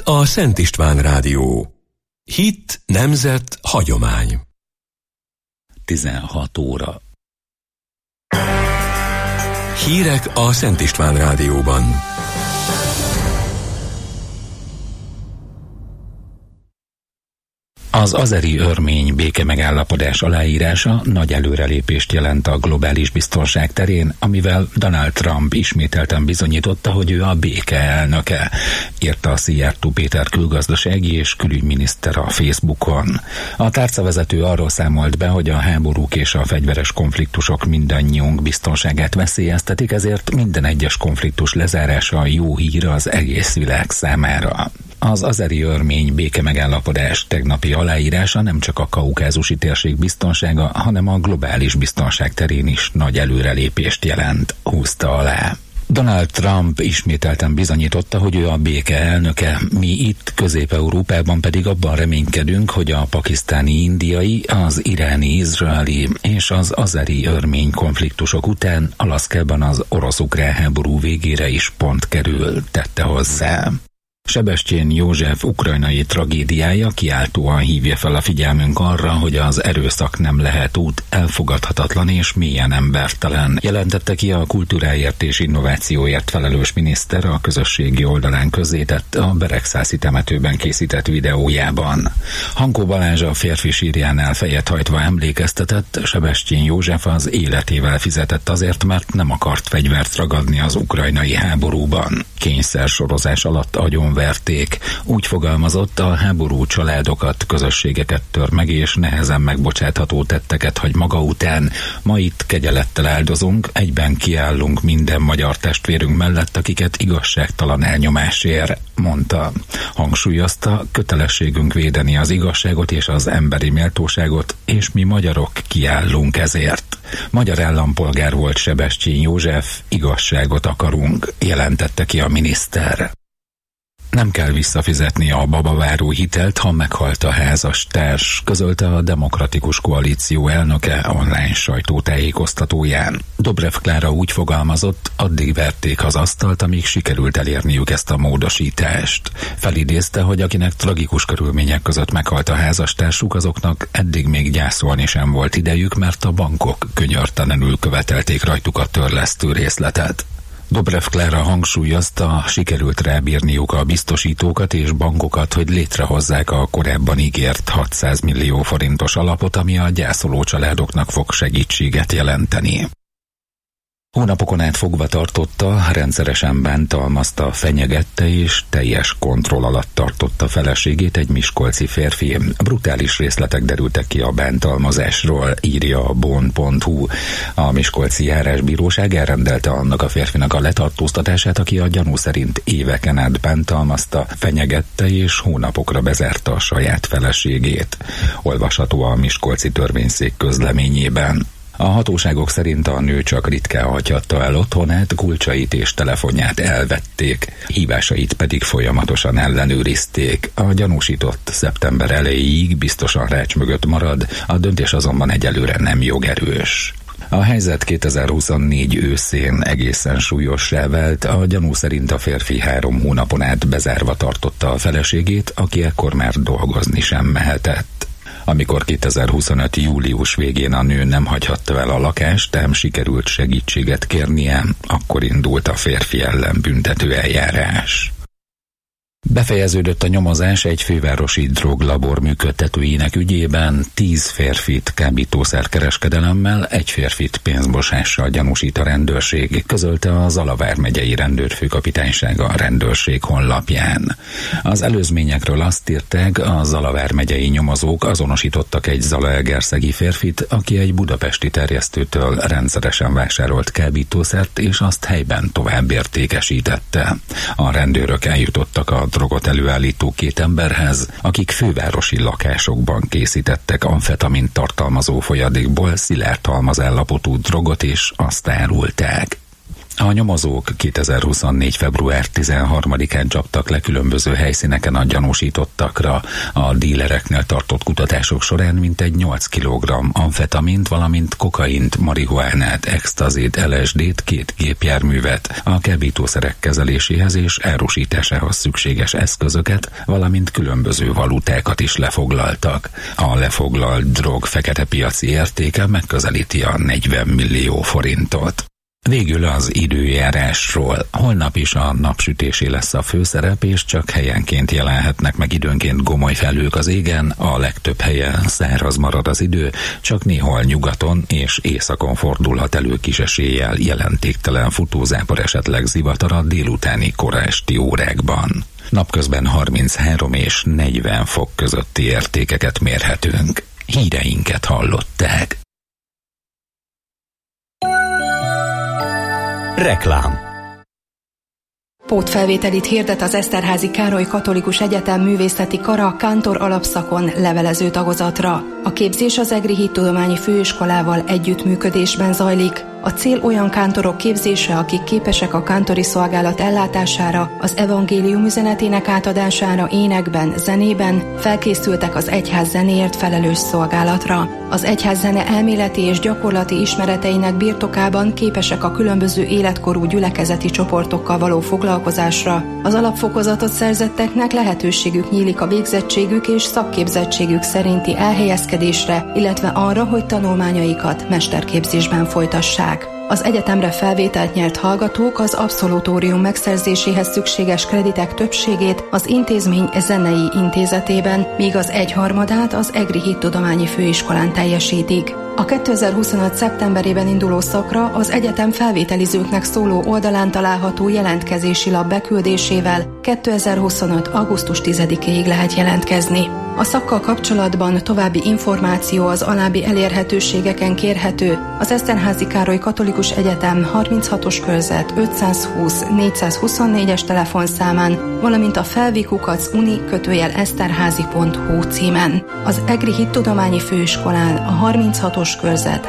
a Szent István Rádió. Hit, nemzet, hagyomány. 16 óra. Hírek a Szent István Rádióban. Az azeri-örmény békemegállapodás aláírása nagy előrelépést jelent a globális biztonság terén, amivel Donald Trump ismételten bizonyította, hogy ő a béke elnöke, írta Szijjártó Péter külgazdasági és külügyminiszter a Facebookon. A tárcavezető arról számolt be, hogy a háborúk és a fegyveres konfliktusok mindannyiunk biztonságát veszélyeztetik, ezért minden egyes konfliktus lezárása jó hír az egész világ számára. Az azeri-örmény békemegállapodás tegnapi aláírása nem csak a kaukázusi térség biztonsága, hanem a globális biztonság terén is nagy előrelépést jelent, húzta alá. Donald Trump ismételten bizonyította, hogy ő a béke elnöke, mi itt Közép-Európában pedig abban reménykedünk, hogy a pakisztáni-indiai, az iráni-izraeli és az azeri-örmény konfliktusok után Alaszkában az orosz-ukrán háború végére is pont kerül, tette hozzá. Sebestyén József ukrajnai tragédiája kiáltóan hívja fel a figyelmünk arra, hogy az erőszak nem lehet út, elfogadhatatlan és mélyen embertelen, jelentette ki a kultúráért és innovációért felelős miniszter a közösségi oldalán közzétett a Beregszászi temetőben készített videójában. Hankó Balázs a férfi sírjánál fejet hajtva emlékeztetett, Sebestyén József az életével fizetett azért, mert nem akart fegyvert ragadni az ukrajnai háborúban. Kényszersorozás alatt agyonverték. Úgy fogalmazott, a háború családokat, közösségeket tör meg, és nehezen megbocsátható tetteket hagy maga után. Ma itt kegyelettel áldozunk, egyben kiállunk minden magyar testvérünk mellett, akiket igazságtalan elnyomás ér, mondta. Hangsúlyozta, kötelességünk védeni az igazságot és az emberi méltóságot, és mi magyarok kiállunk ezért. Magyar állampolgár volt Sebestyén József, igazságot akarunk, jelentette ki a miniszter. Nem kell visszafizetni a babaváró hitelt, ha meghalt a házastárs, közölte a Demokratikus Koalíció elnöke online sajtótájékoztatóján. Dobrev Klára úgy fogalmazott, addig verték az asztalt, amíg sikerült elérniük ezt a módosítást. Felidézte, hogy akinek tragikus körülmények között meghalt a házastársuk, azoknak eddig még gyászolni sem volt idejük, mert a bankok könyörtelenül követelték rajtuk a törlesztő részletet. Dobrev Klára hangsúlyozta, sikerült rábírniuk a biztosítókat és bankokat, hogy létrehozzák a korábban ígért 600 millió forintos alapot, ami a gyászoló családoknak fog segítséget jelenteni. Hónapokon át fogva tartotta, rendszeresen bántalmazta, fenyegette és teljes kontroll alatt tartotta feleségét egy miskolci férfi. Brutális részletek derültek ki a bántalmazásról, írja a bon.hu. A miskolci járásbíróság elrendelte annak a férfinak a letartóztatását, aki a gyanú szerint éveken át bántalmazta, fenyegette és hónapokra bezárta a saját feleségét. Olvasható a miskolci törvényszék közleményében. A hatóságok szerint a nő csak ritkán hagyhatta el otthonát, kulcsait és telefonját elvették, hívásait pedig folyamatosan ellenőrizték. A gyanúsított szeptember elejéig biztosan rács mögött marad, a döntés azonban egyelőre nem jogerős. A helyzet 2024 őszén egészen súlyossá vált, a gyanú szerint a férfi 3 hónapon át bezárva tartotta a feleségét, aki ekkor már dolgozni sem mehetett. Amikor 2025. július végén a nő nem hagyhatta el a lakást, ám sikerült segítséget kérnie, akkor indult a férfi ellen büntető eljárás. Befejeződött a nyomozás egy fővárosi droglabor működtetőinek ügyében, 10 férfit kábítószerkereskedelemmel, 1 férfit pénzmosással gyanúsít a rendőrség, közölte a Zala vármegyei rendőrfőkapitányság a rendőrség honlapján. Az előzményekről azt írták, a Zala vármegyei nyomozók azonosítottak egy zalaegerszegi férfit, aki egy budapesti terjesztőtől rendszeresen vásárolt kábítószert, és azt helyben tovább értékesítette. A rendőrök eljutottak a drogot előállító 2 emberhez, akik fővárosi lakásokban készítettek amfetamint tartalmazó folyadékból szilárd halmazállapotú drogot, és azt árulták. A nyomozók 2024. február 13-án csaptak le különböző helyszíneken a gyanúsítottakra. A dílereknél tartott kutatások során mintegy 8 kg amfetamint, valamint kokaint, marihuánát, extazit, LSD-t, 2 gépjárművet, a kábítószerek kezeléséhez és árusításához szükséges eszközöket, valamint különböző valutákat is lefoglaltak. A lefoglalt drog fekete piaci értéke megközelíti a 40 millió forintot. Végül az időjárásról. Holnap is a napsütésé lesz a főszerep, és csak helyenként jelenhetnek meg időnként gomoly felhők az égen, a legtöbb helyen száraz marad az idő, csak néhol nyugaton és északon fordulhat elő kis eséllyel jelentéktelen futózápor, esetleg zivatar a délutáni kora esti órákban. Napközben 33 és 40 fok közötti értékeket mérhetünk. Híreinket hallották. Reklám. Pótfelvételit hirdet az Eszterházy Károly Katolikus Egyetem Művészeti Kara kántor alapszakon levelező tagozatra. A képzés az Egri Hittudományi Főiskolával együttműködésben zajlik. A cél olyan kántorok képzése, akik képesek a kántori szolgálat ellátására, az evangélium üzenetének átadására énekben, zenében, felkészültek az egyház zenéért felelős szolgálatra. Az egyház zene elméleti és gyakorlati ismereteinek birtokában képesek a különböző életkorú gyülekezeti csoportokkal való foglalkozásra. Az alapfokozatot szerzetteknek lehetőségük nyílik a végzettségük és szakképzettségük szerinti elhelyezkedésre, illetve arra, hogy tanulmányaikat mesterképzésben folytassák. Az egyetemre felvételt nyert hallgatók az abszolutórium megszerzéséhez szükséges kreditek többségét az intézmény zenei intézetében, míg az 1/3 az Egri Hittudományi Főiskolán teljesítik. A 2025. szeptemberében induló szakra az egyetem felvételizőknek szóló oldalán található jelentkezési lap beküldésével 2025. augusztus 10-éig lehet jelentkezni. A szakkal kapcsolatban további információ az alábbi elérhetőségeken kérhető: az Eszterházy Károly Katolikus Egyetem 36-os körzet 520-424-es telefonszámán, valamint a felvi@uni-eszterházy.hu címen. Az Egri Hittudományi Főiskolán a 36-os körzet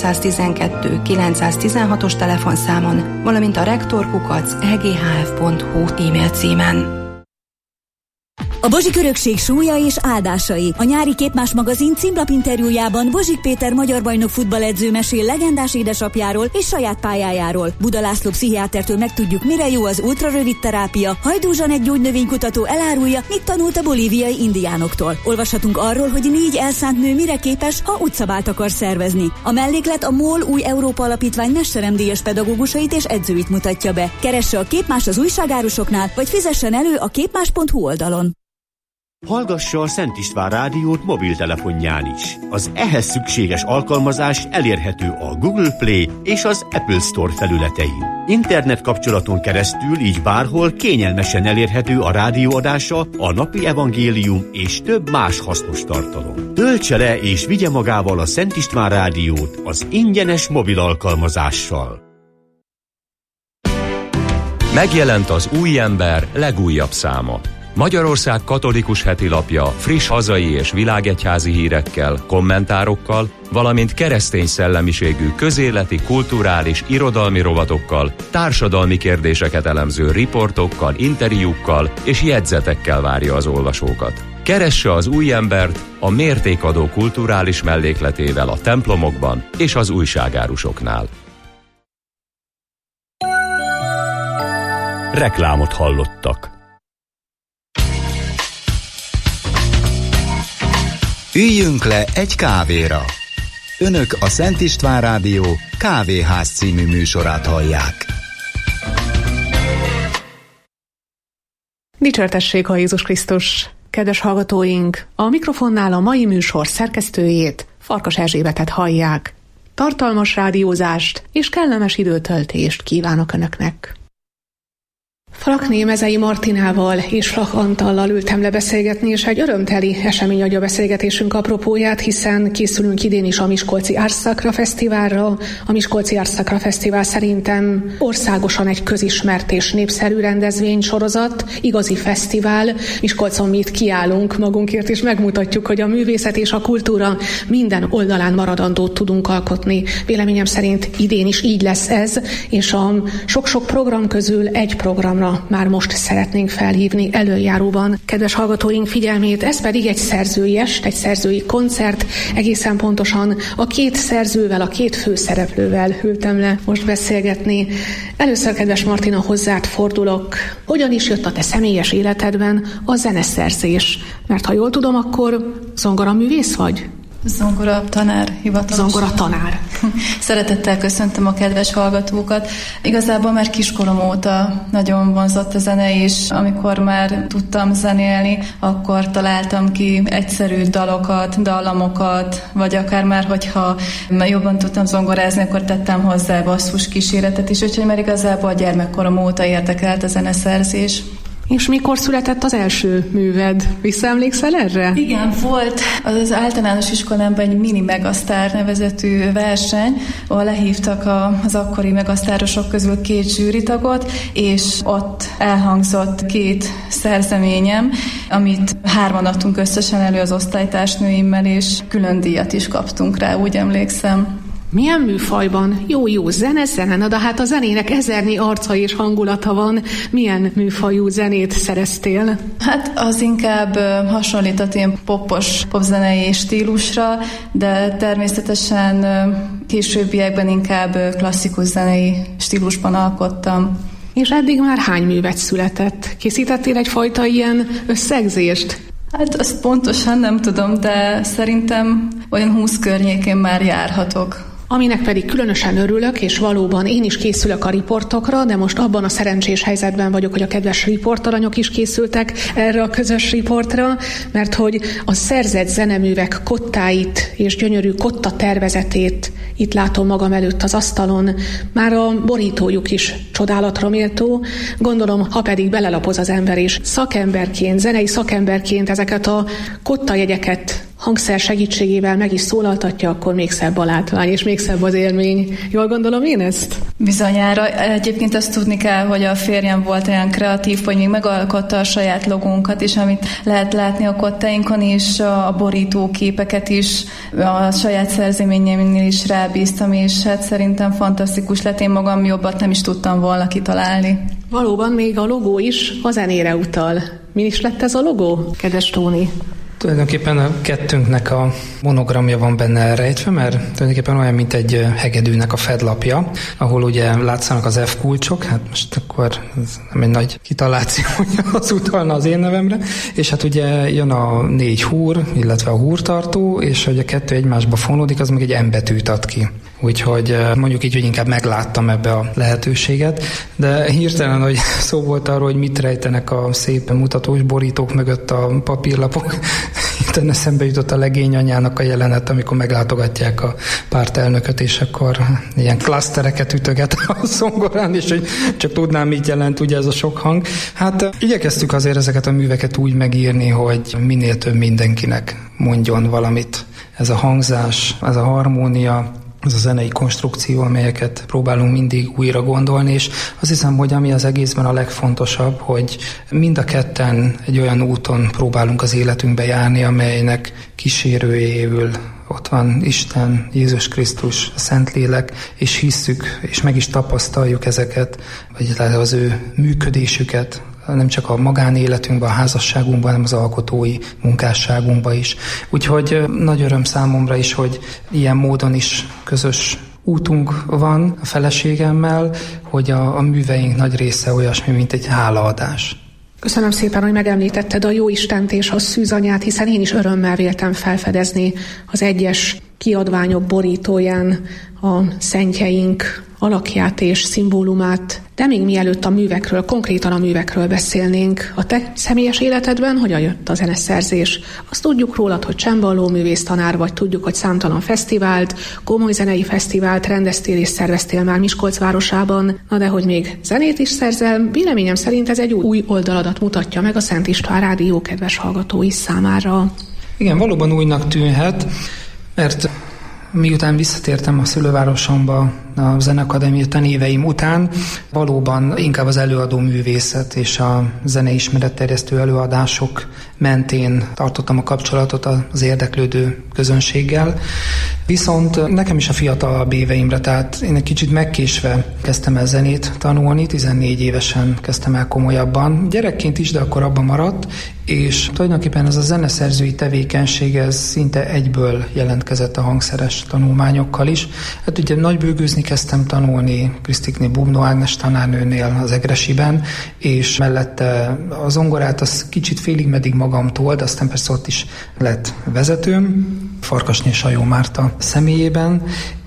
312-916-os telefonszámon, valamint a rektor@eghf.hu e-mail címen. A Bozsik örökség súlya és áldásai. A nyári Képmás magazin címlapinterjújában Bozsik Péter magyar bajnok futballedző mesél legendás édesapjáról és saját pályájáról. Buda László pszichiátertől megtudjuk, mire jó az ultrarövid terápia. Hajdú Zsanett gyógynövénykutató elárulja, mit tanult a bolíviai indiánoktól. Olvashatunk arról, hogy 4 elszánt nő mire képes, ha utcabált akar szervezni. A melléklet a MOL új Európa Alapítvány mesteremdíjas pedagógusait és edzőit mutatja be. Keresse a Képmás az újságárusoknál, vagy fizessen elő a képmás.hu oldalon. Hallgassa a Szent István rádiót mobiltelefonján is. Az ehhez szükséges alkalmazás elérhető a Google Play és az Apple Store felületein. Internet kapcsolaton keresztül így bárhol kényelmesen elérhető a rádióadása, a napi evangélium és több más hasznos tartalom. Töltse le és vigye magával a Szent István rádiót az ingyenes mobil alkalmazással. Megjelent az Új Ember legújabb száma. Magyarország katolikus hetilapja friss hazai és világegyházi hírekkel, kommentárokkal, valamint keresztény szellemiségű közéleti, kulturális, irodalmi rovatokkal, társadalmi kérdéseket elemző riportokkal, interjúkkal és jegyzetekkel várja az olvasókat. Keresse az Új Embert a mértékadó kulturális mellékletével a templomokban és az újságárusoknál. Reklámot hallottak. Üljünk le egy kávéra. Önök a Szent István Rádió Kávéház című műsorát hallják. Dicsértessék a Jézus Krisztus! Kedves hallgatóink, a mikrofonnál a mai műsor szerkesztőjét, Farkas Erzsébetet hallják. Tartalmas rádiózást és kellemes időtöltést kívánok Önöknek! Flakné Mezei Martinával és Flak Antallal ültem le beszélgetni, és egy örömteli esemény adja a beszélgetésünk apropóját, hiszen készülünk idén is a Miskolci Árszakra Fesztiválra. A Miskolci Árszakra Fesztivál szerintem országosan egy közismert és népszerű rendezvénysorozat, igazi fesztivál. Miskolcon mi itt kiállunk magunkért, és megmutatjuk, hogy a művészet és a kultúra minden oldalán maradandót tudunk alkotni. Véleményem szerint idén is így lesz ez, és a sok-sok program közül egy programra már most szeretnénk felhívni előjáróban kedves hallgatóink figyelmét, ez pedig egy szerzői est, egy szerzői koncert, egészen pontosan a két szerzővel, a két főszereplővel ültem le most beszélgetni. Először, kedves Martina, hozzád fordulok. Hogyan is jött a te személyes életedben a zeneszerzés? Mert ha jól tudom, akkor zongoraművész vagy? Zongora tanár hivatalos. Zongora tanár. Szeretettel köszöntöm a kedves hallgatókat. Igazából már kiskorom óta nagyon vonzott a zene, és amikor már tudtam zenélni, akkor találtam ki egyszerű dalokat, dallamokat, vagy akár már, hogyha jobban tudtam zongorázni, akkor tettem hozzá basszus kíséretet is, úgyhogy már igazából a gyermekkorom óta érdekelt a zeneszerzés. És mikor született az első műved? Visszaemlékszel erre? Igen, volt az általános iskolámban egy mini megasztár nevezetű verseny, ahol lehívtak az akkori megasztárosok közül 2 zsűritagot, és ott elhangzott 2 szerzeményem, amit 3 adtunk összesen elő az osztálytársnőimmel, és külön díjat is kaptunk rá, úgy emlékszem. Milyen műfajban? Jó zene, na de hát a zenének ezernyi arca és hangulata van. Milyen műfajú zenét szereztél? Hát az inkább hasonlított ilyen popzenei stílusra, de természetesen későbbiekben inkább klasszikus zenei stílusban alkottam. És eddig már hány művet született? Készítettél egyfajta ilyen összegzést? Hát azt pontosan nem tudom, de szerintem olyan 20 környékén már járhatok. Aminek pedig különösen örülök, és valóban én is készülök a riportokra, de most abban a szerencsés helyzetben vagyok, hogy a kedves riportalanyok is készültek erre a közös riportra, mert hogy a szerzett zeneművek kottáit és gyönyörű kotta tervezetét itt látom magam előtt az asztalon. Már a borítójuk is csodálatra méltó. Gondolom, ha pedig belelapoz az ember és szakemberként, zenei szakemberként ezeket a kottajegyeket hangszer segítségével meg is szólaltatja, akkor még szebb a látvány, és még szebb az élmény. Jól gondolom én ezt? Bizonyára. Egyébként azt tudni kell, hogy a férjem volt olyan kreatív, hogy még megalkotta a saját logónkat is, amit lehet látni a kottáinkon is, a borítóképeket is, a saját szerzeményemnél is rábíztam, és hát szerintem fantasztikus lett. Én magam jobbat nem is tudtam volna kitalálni. Valóban még a logó is a zenére utal. Mi is lett ez a logó, kedves Tóni? Tulajdonképpen a kettőnknek a monogramja van benne elrejtve, mert tulajdonképpen olyan, mint egy hegedűnek a fedlapja, ahol ugye látszanak az F kulcsok, hát most akkor ez nem egy nagy kitaláció, hogy az utalna az én nevemre, és hát ugye jön a 4 húr, illetve a húrtartó, és hogy a 2 egymásba fonódik, az meg egy M betűt ad ki. Úgyhogy mondjuk így, hogy inkább megláttam ebbe a lehetőséget, de hirtelen, hogy szó volt arról, hogy mit rejtenek a szép mutatós borítók mögött a papírlapok, hirtelen eszembe jutott a legény anyának a jelenet, amikor meglátogatják a pártelnököt, és akkor ilyen klasztereket ütöget a zongorán, és hogy csak tudnám, mit jelent ugye ez a sok hang. Hát igyekeztük azért ezeket a műveket úgy megírni, hogy minél több mindenkinek mondjon valamit. Ez a hangzás, ez a harmónia, ez a zenei konstrukció, amelyeket próbálunk mindig újra gondolni, és azt hiszem, hogy ami az egészben a legfontosabb, hogy mind a ketten egy olyan úton próbálunk az életünkbe járni, amelynek kísérőjéül ott van Isten, Jézus Krisztus, a Szentlélek, és hisszük, és meg is tapasztaljuk ezeket, vagy az ő működésüket, nem csak a magánéletünkben, a házasságunkban, hanem az alkotói munkásságunkban is. Úgyhogy nagy öröm számomra is, hogy ilyen módon is közös útunk van a feleségemmel, hogy a műveink nagy része olyasmi, mint egy hálaadás. Köszönöm szépen, hogy megemlítetted a Jóistent és a szűzanyát, hiszen én is örömmel véltem felfedezni az egyes kiadványok borítóján a szentjeink alakját és szimbólumát, de még mielőtt a művekről, konkrétan a művekről beszélnénk, a te személyes életedben hogyan jött a zeneszerzés? Azt tudjuk rólad, hogy csembaló művésztanár vagy, tudjuk, hogy számtalan fesztivált, komoly zenei fesztivált rendeztél és szerveztél már Miskolc városában, na de hogy még zenét is szerzel, véleményem szerint ez egy új oldaladat mutatja meg a Szent István Rádió kedves hallgatói számára. Igen, valóban újnak tűnhet, mert miután visszatértem a szülővárosomba a Zeneakadémia tanéveim után, valóban inkább az előadó művészet és a zeneismeretterjesztő előadások mentén tartottam a kapcsolatot az érdeklődő közönséggel. Viszont nekem is a fiatalabb éveimre, tehát én egy kicsit megkésve kezdtem el zenét tanulni, 14 évesen kezdtem el komolyabban. Gyerekként is, de akkor abban maradt, és tulajdonképpen ez a zeneszerzői tevékenység, ez szinte egyből jelentkezett a hangszeres tanulmányokkal is. Hát ugye nagybőgőzni kezdtem tanulni Krisztikné Bubnó Ágnes tanárnőnél az Egresiben, és mellette a zongorát az kicsit félig meddig magamtól, de aztán persze ott is lett vezetőm, Farkasné Sajó Márta személyében,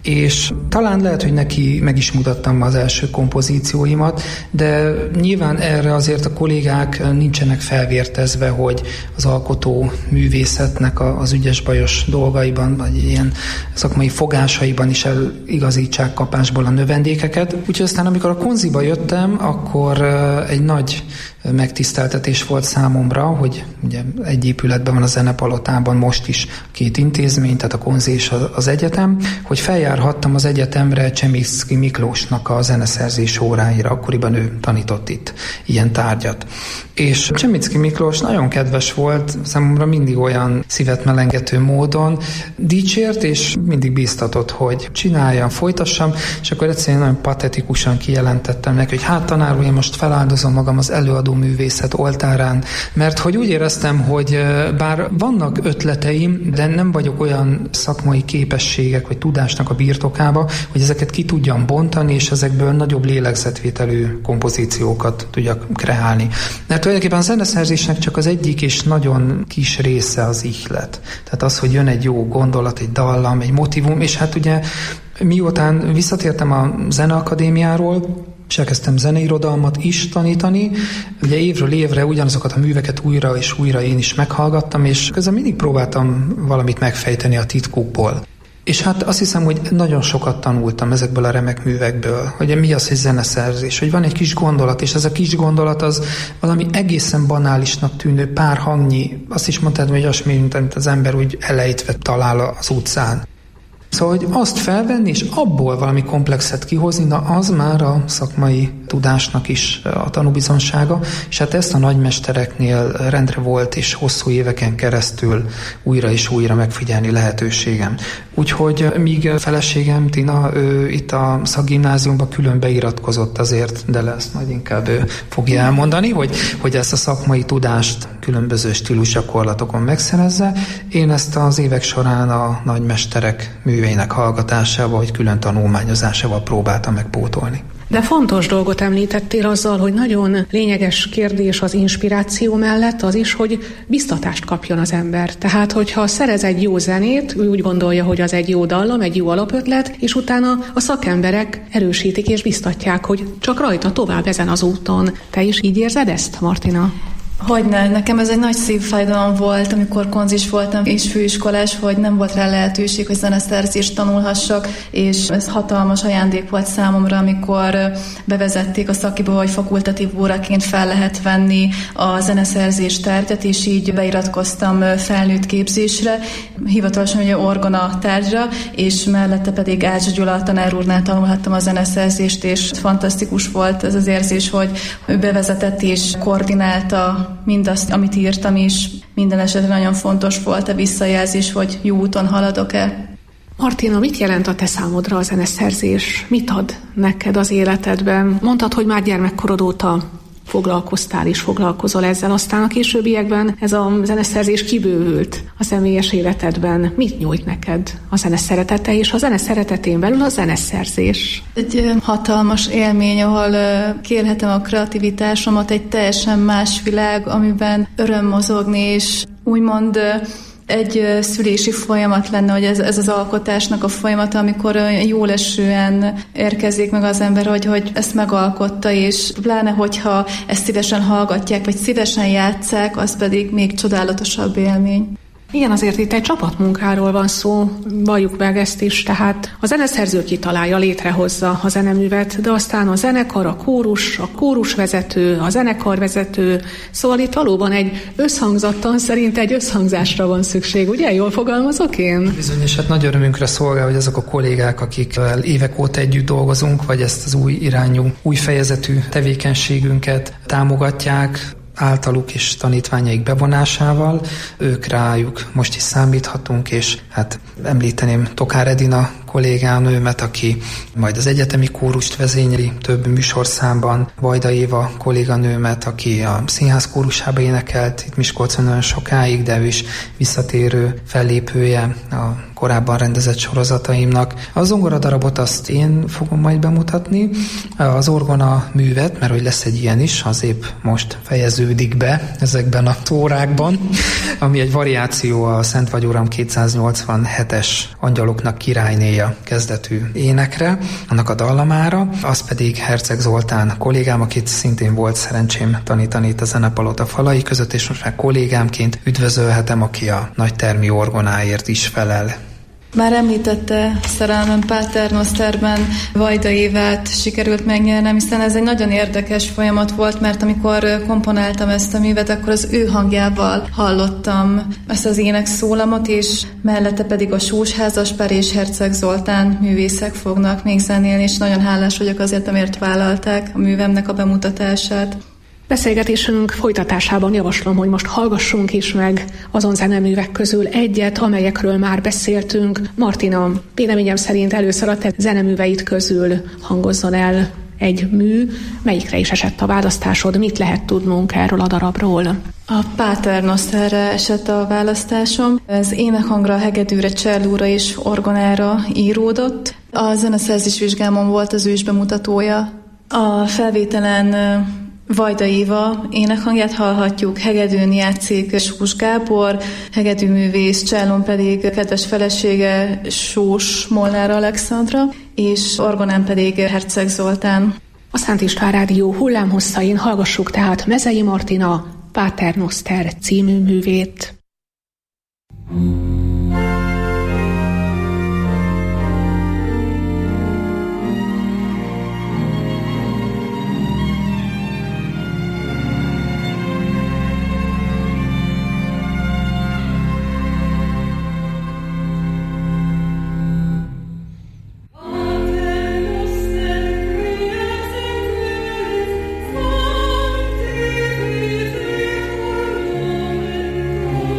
és talán lehet, hogy neki meg is mutattam az első kompozícióimat, de nyilván erre azért a kollégák nincsenek felvértezve, hogy az alkotó művészetnek az ügyes-bajos dolgaiban, vagy ilyen szakmai fogásaiban is eligazítsák kapásból a növendékeket. Úgyhogy aztán, amikor a Konziba jöttem, akkor egy nagy megtiszteltetés volt számomra, hogy ugye egy épületben van a Zenepalotában most is 2 intézmény, tehát a Konzi és az egyetem, hogy feljárhattam az egyetemre Csemicki Miklósnak a zeneszerzés óráira, akkoriban ő tanított itt ilyen tárgyat. És Csemicki Miklós nagyon kedves volt, számomra mindig olyan szívet melengető módon dicsért, és mindig bíztatott, hogy csináljam, folytassam, és akkor egyszerűen nagyon patetikusan kijelentettem neki, hogy hát tanár úr, én most feláldozom magam az előadó művészet oltárán, mert hogy úgy éreztem, hogy bár vannak ötleteim, de nem vagyok olyan szakmai képességek vagy tudásnak a birtokába, hogy ezeket ki tudjam bontani, és ezekből nagyobb lélegzetvételű kompozíciókat tudjak kreálni. Mert tulajdonképpen a zeneszerzésnek csak az egyik és nagyon kis része az ihlet. Tehát az, hogy jön egy jó gondolat, egy dallam, egy motivum, és hát ugye miután visszatértem a Zeneakadémiáról, és elkezdtem zeneirodalmat is tanítani. Ugye évről évre ugyanazokat a műveket újra és újra én is meghallgattam, és közben mindig próbáltam valamit megfejteni a titkukból. És hát azt hiszem, hogy nagyon sokat tanultam ezekből a remek művekből, hogy mi az, hogy zeneszerzés, hogy van egy kis gondolat, és ez a kis gondolat az valami egészen banálisnak tűnő pár hangnyi, azt is mondtad, hogy olyasmi, mint amit az ember úgy elejtve talál az utcán. Szóval, hogy azt felvenni, és abból valami komplexet kihozni, na az már a szakmai tudásnak is a tanúbizonsága, és hát ezt a nagymestereknél rendre volt, és hosszú éveken keresztül újra és újra megfigyelni lehetőségem. Úgyhogy míg feleségem Tina, ő itt a szakgimnáziumban külön beiratkozott azért, de ezt majd inkább ő fogja elmondani, hogy ezt a szakmai tudást különböző stílusgyakorlatokon megszerezze. Én ezt az évek során a nagymesterek műveinek hallgatásával, vagy külön tanulmányozásával próbáltam megpótolni. De fontos dolgot említettél azzal, hogy nagyon lényeges kérdés az inspiráció mellett az is, hogy biztatást kapjon az ember. Tehát, hogyha szerez egy jó zenét, ő úgy gondolja, hogy az egy jó dallam, egy jó alapötlet, és utána a szakemberek erősítik és biztatják, hogy csak rajta tovább ezen az úton. Te is így érzed ezt, Martina? Hogyne, nekem ez egy nagy szívfájdalom volt, amikor konzis voltam és főiskolás, hogy nem volt rá lehetőség, hogy zeneszerzést tanulhassak, és ez hatalmas ajándék volt számomra, amikor bevezették a szakiba, hogy fakultatív óraként fel lehet venni a zeneszerzés tárgyat, és így beiratkoztam felnőtt képzésre, hivatalosan ugye orgona tárgyra, és mellette pedig Ács Gyula tanár úrnál tanulhattam a zeneszerzést, és fantasztikus volt ez az érzés, hogy ő bevezetett és koordinálta mindazt, amit írtam is. Minden esetre nagyon fontos volt a visszajelzés, hogy jó úton haladok-e. Martina, mit jelent a te számodra a zeneszerzés? Mit ad neked az életedben? Mondtad, hogy már gyermekkorod óta foglalkoztál és foglalkozol ezzel, aztán a későbbiekben ez a zeneszerzés kibővült a személyes életedben. Mit nyújt neked a zene szeretete, és a zene szeretetén belül a zeneszerzés? Egy hatalmas élmény, ahol kérhetem a kreativitásomat, egy teljesen más világ, amiben öröm mozogni, és úgymond egy szülési folyamat lenne, hogy ez az alkotásnak a folyamata, amikor jól esően érkezik meg az ember, hogy ezt megalkotta, és pláne, hogyha ezt szívesen hallgatják, vagy szívesen játsszák, az pedig még csodálatosabb élmény. Igen, azért itt egy csapatmunkáról van szó, valljuk meg ezt is, tehát a zeneszerző kitalálja, létrehozza a zeneművet, de aztán a zenekar, a kórusvezető, a zenekarvezető, szóval itt valóban egy összhangzattan szerint egy összhangzásra van szükség, ugye? Jól fogalmazok én? Bizony, és hát nagy örömünkre szolgál, hogy azok a kollégák, akikkel évek óta együtt dolgozunk, vagy ezt az új irányú, új fejezetű tevékenységünket támogatják, általuk és tanítványaik bevonásával, ők rájuk most is számíthatunk, és hát említeném Tokár Edina kollégánőmet, aki majd az egyetemi kórust vezényeli több műsorszámban, Vajda Éva kolléganőmet, aki a színház kórusába énekelt itt Miskolcon nagyon sokáig, de ő is visszatérő fellépője a korábban rendezett sorozataimnak. A zongoradarabot azt én fogom majd bemutatni, az orgona művet, mert hogy lesz egy ilyen is, az épp most fejeződik be ezekben a órákban, ami egy variáció a Szent Vagyóram 287-es Angyaloknak királynéja kezdetű énekre, annak a dallamára, az pedig Herceg Zoltán kollégám, akit szintén volt szerencsém tanítani itt a Zenepalota falai között, és most már kollégámként üdvözölhetem, aki a nagytermi orgonáért is felel. Már említette szerelmem Páter Noszterben Vajda Évát sikerült megnyernem, hiszen ez egy nagyon érdekes folyamat volt, mert amikor komponáltam ezt a művet, akkor az ő hangjával hallottam ezt az énekszólamot, és mellette pedig a Sósházas-Pár és Herceg Zoltán művészek fognak még zenélni, és nagyon hálás vagyok azért, amért vállalták a művemnek a bemutatását. Beszélgetésünk folytatásában javaslom, hogy most hallgassunk is meg azon zeneművek közül egyet, amelyekről már beszéltünk. Martina, véleményem szerint először a te zeneműveid közül hangozzon el egy mű. Melyikre is esett a választásod? Mit lehet tudnunk erről a darabról? A Páter Noszterre esett a választásom. Ez énekhangra, hegedűre, csellóra és orgonára íródott. A zeneszerzés vizsgámon volt az ősbemutatója. A felvételen Vajda Éva énekhangját hallhatjuk, hegedűn játszik Sós Gábor, hegedűművész, csellón pedig kedves felesége Sós Molnár Alexandra, és orgonán pedig Herceg Zoltán. A Szent István Rádió hullámhosszain hallgassuk tehát Mezei Martina Páter Noszter című művét. Oh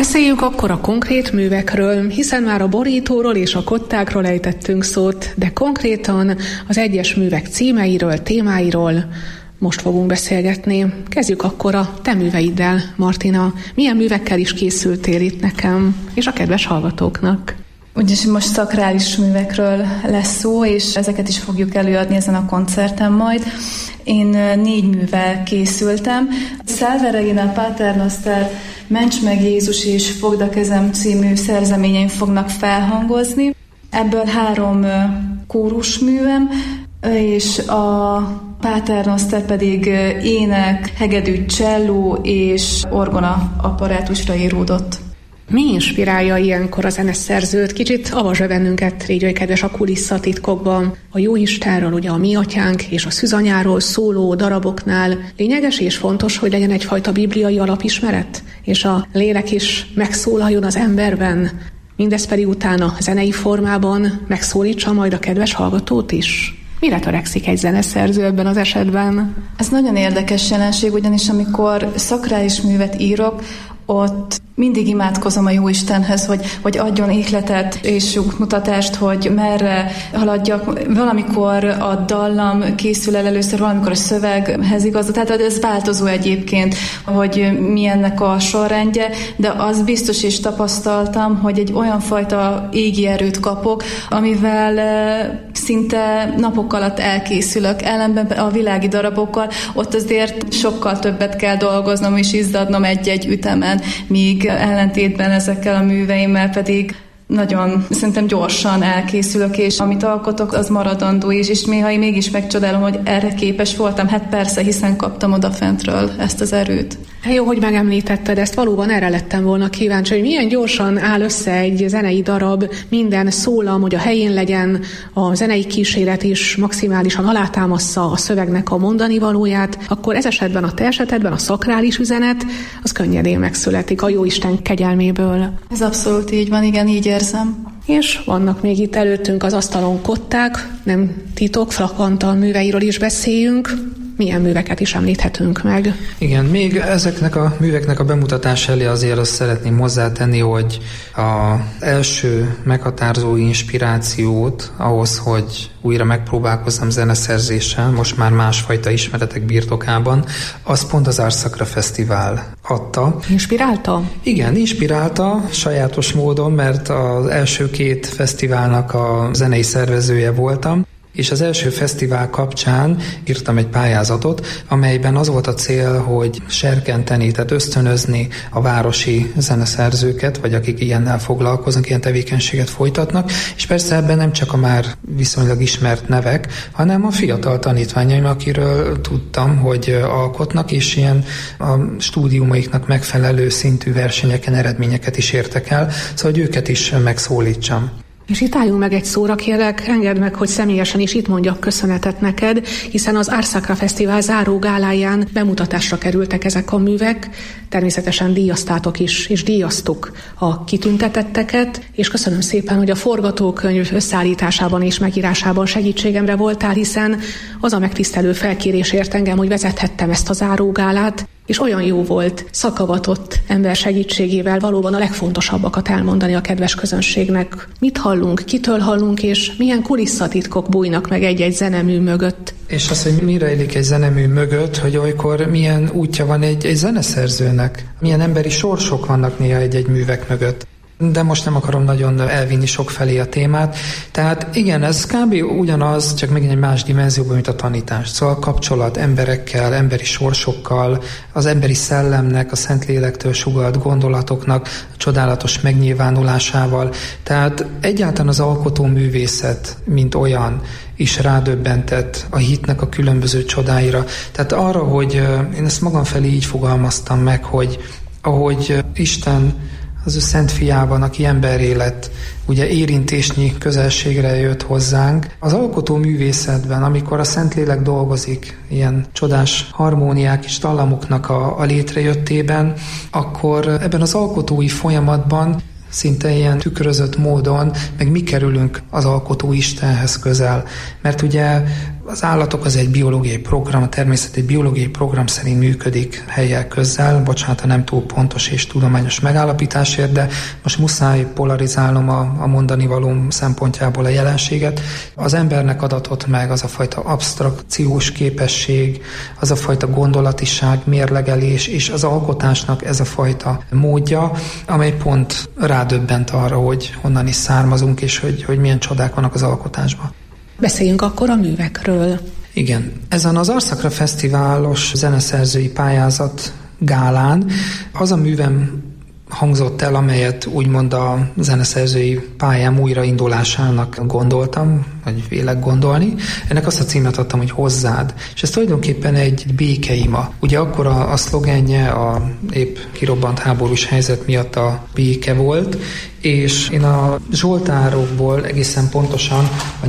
Beszéljünk akkor a konkrét művekről, hiszen már a borítóról és a kottákról ejtettünk szót, de konkrétan az egyes művek címeiről, témáiról most fogunk beszélgetni. Kezdjük akkor a te műveiddel, Martina. Milyen művekkel is készültél itt nekem, és a kedves hallgatóknak? Úgyis most szakrális művekről lesz szó, és ezeket is fogjuk előadni ezen a koncerten majd. Én 4 művel készültem. Salve Regina Pater Noster, Ments meg Jézus és Fogd a kezem című szerzeményeim fognak felhangozni. Ebből 3 kórusművem, és a Pater Noster pedig ének, hegedű, cselló és orgona apparátusra íródott. Mi inspirálja ilyenkor a zeneszerzőt? Kicsit avasd bennünket, Régyai kedves, a kulisszatitkokban. A Jóistenről, ugye a Mi Atyánk és a Szűzanyáról szóló daraboknál lényeges és fontos, hogy legyen egyfajta bibliai alapismeret, és a lélek is megszólaljon az emberben, mindez pedig utána zenei formában megszólítsa majd a kedves hallgatót is. Mire törekszik egy zeneszerző ebben az esetben? Ez nagyon érdekes jelenség, ugyanis amikor szakrális művet írok, ott mindig imádkozom a Jóistenhez, hogy adjon ihletet és útmutatást, hogy merre haladjak. Valamikor a dallam készül el először, valamikor a szöveghez igaz. Tehát ez változó egyébként, hogy mi ennek a sorrendje, de az biztos is tapasztaltam, hogy egy olyan fajta égi erőt kapok, amivel szinte napok alatt elkészülök. Ellenben a világi darabokkal ott azért sokkal többet kell dolgoznom és izzadnom egy-egy ütemen, míg ellentétben ezekkel a műveimmel pedig nagyon szerintem gyorsan elkészülök, és amit alkotok, az maradandó is, és néha én mégis megcsodálom, hogy erre képes voltam. Hát persze, hiszen kaptam odafentről ezt az erőt. Jó, hogy megemlítetted ezt, valóban erre lettem volna kíváncsi, hogy milyen gyorsan áll össze egy zenei darab, minden szólam, hogy a helyén legyen, a zenei kíséret is maximálisan alátámassza a szövegnek a mondani valóját, akkor ez esetben, a te esetedben a szakrális üzenet, az könnyedén megszületik a Jóisten kegyelméből. Ez abszolút így van, igen, így érzem. És vannak még itt előttünk az asztalon kották, nem titok, Flach Antal műveiről is beszéljünk. Milyen műveket is említhetünk meg? Igen, még ezeknek a műveknek a bemutatás elé azért azt szeretném hozzátenni, hogy az első meghatározó inspirációt ahhoz, hogy újra megpróbálkozzam zeneszerzéssel, most már másfajta ismeretek birtokában, az pont az Ars Sacra Fesztivál adta. Inspirálta? Igen, inspirálta sajátos módon, mert az első 2 fesztiválnak a zenei szervezője voltam, és az első fesztivál kapcsán írtam egy pályázatot, amelyben az volt a cél, hogy serkenteni, tehát ösztönözni a városi zeneszerzőket, vagy akik ilyennel foglalkoznak, ilyen tevékenységet folytatnak, és persze ebben nem csak a már viszonylag ismert nevek, hanem a fiatal tanítványaim, akiről tudtam, hogy alkotnak, és ilyen a stúdiumaiknak megfelelő szintű versenyeken eredményeket is értek el, szóval hogy őket is megszólítsam. És itt álljunk meg egy szóra, kérlek, engedd meg, hogy személyesen is itt mondjak köszönetet neked, hiszen az Ars Sacra Fesztivál záró gáláján bemutatásra kerültek ezek a művek, természetesen díjaztátok is, és díjaztuk a kitüntetetteket, és köszönöm szépen, hogy a forgatókönyv összeállításában és megírásában segítségemre voltál, hiszen az a megtisztelő felkérés ért engem, hogy vezethettem ezt a záró gálát, és olyan jó volt szakavatott ember segítségével valóban a legfontosabbakat elmondani a kedves közönségnek. Mit hallunk, kitől hallunk, és milyen kulisszatitkok bújnak meg egy-egy zenemű mögött. És az, hogy mi rejlik egy zenemű mögött, hogy olykor milyen útja van egy zeneszerzőnek, milyen emberi sorsok vannak néha egy-egy művek mögött. De most nem akarom nagyon elvinni sok felé a témát. Tehát igen, ez kb. Ugyanaz, csak megint egy más dimenzióban, mint a tanítás. Szóval a kapcsolat emberekkel, emberi sorsokkal, az emberi szellemnek, a Szentlélektől sugalt gondolatoknak a csodálatos megnyilvánulásával. Tehát egyáltalán az alkotó művészet, mint olyan, is rádöbbentett a hitnek a különböző csodáira. Tehát arra, hogy én ezt magam felé így fogalmaztam meg, hogy ahogy Isten az ő szent fiában, aki emberré lett, ugye érintésnyi közelségre jött hozzánk. Az alkotó művészetben, amikor a Szentlélek dolgozik ilyen csodás harmóniák és dallamoknak a létrejöttében, akkor ebben az alkotói folyamatban szinte ilyen tükrözött módon, meg mi kerülünk az alkotó Istenhez közel. Mert ugye Az állatok az egy biológiai program, a természet egy biológiai program szerint működik helyjel közzel. Bocsánat, a nem túl pontos és tudományos megállapításért, de most muszáj polarizálnom a mondani valóm szempontjából a jelenséget. Az embernek adatott meg az a fajta absztrakciós képesség, az a fajta gondolatiság, mérlegelés, és az alkotásnak ez a fajta módja, amely pont rádöbbent arra, hogy honnan is származunk, és hogy milyen csodák vannak az alkotásban. Beszéljünk akkor a művekről. Igen. Ezen az Arszakra Fesztiválos zeneszerzői pályázat gálán az a művem hangzott el, amelyet úgymond a zeneszerzői pályám újraindulásának gondoltam, vagy vélek gondolni. Ennek azt a címet adtam, hogy Hozzád. És ez tulajdonképpen egy békeima. Ugye akkor a szlogenje a épp kirobbant háborús helyzet miatt a béke volt, és én a zsoltárokból egészen pontosan a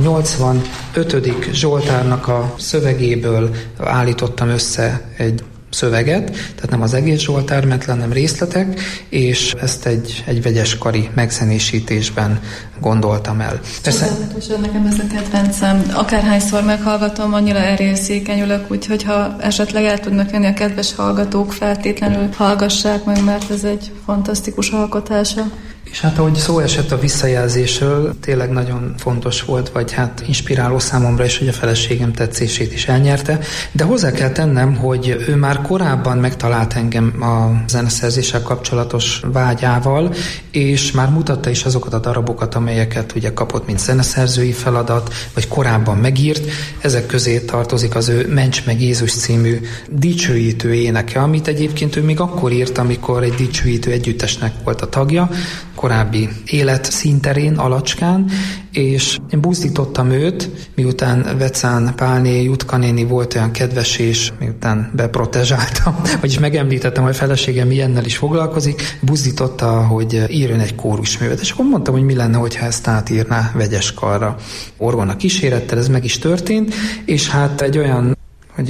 85. zsoltárnak a szövegéből állítottam össze egy szöveget, tehát nem az egész zsoltár ment le, hanem részletek, és ezt egy vegyes kari megzenésítésben gondoltam el. Csodálatosan, nekem ez a kedvencem. Akárhányszor meghallgatom, annyira erérzékenyülök, úgyhogy ha esetleg el tudnak jönni a kedves hallgatók, feltétlenül hallgassák meg, mert ez egy fantasztikus alkotása. És hát ahogy szó esett a visszajelzésről, tényleg nagyon fontos volt, vagy hát inspiráló számomra is, hogy a feleségem tetszését is elnyerte, de hozzá kell tennem, hogy ő már korábban megtalált engem a zeneszerzéssel kapcsolatos vágyával, és már mutatta is azokat a darabokat, amelyeket ugye kapott, mint zeneszerzői feladat, vagy korábban megírt. Ezek közé tartozik az ő Ments meg Jézus című dicsőítő éneke, amit egyébként ő még akkor írt, amikor egy dicsőítő együttesnek volt a tagja, korábbi élet színterén, Alacskán, és én buzdítottam őt, miután Vecán Pálné Jutka néni volt olyan kedves, és miután beprotezsáltam, vagyis megemlítettem, hogy a feleségem ilyennel is foglalkozik, buzdította, hogy írjon egy kórusművet. És akkor mondtam, hogy mi lenne, hogyha ezt átírná vegyes karra. Orgona kísérettel ez meg is történt, és hát egy olyan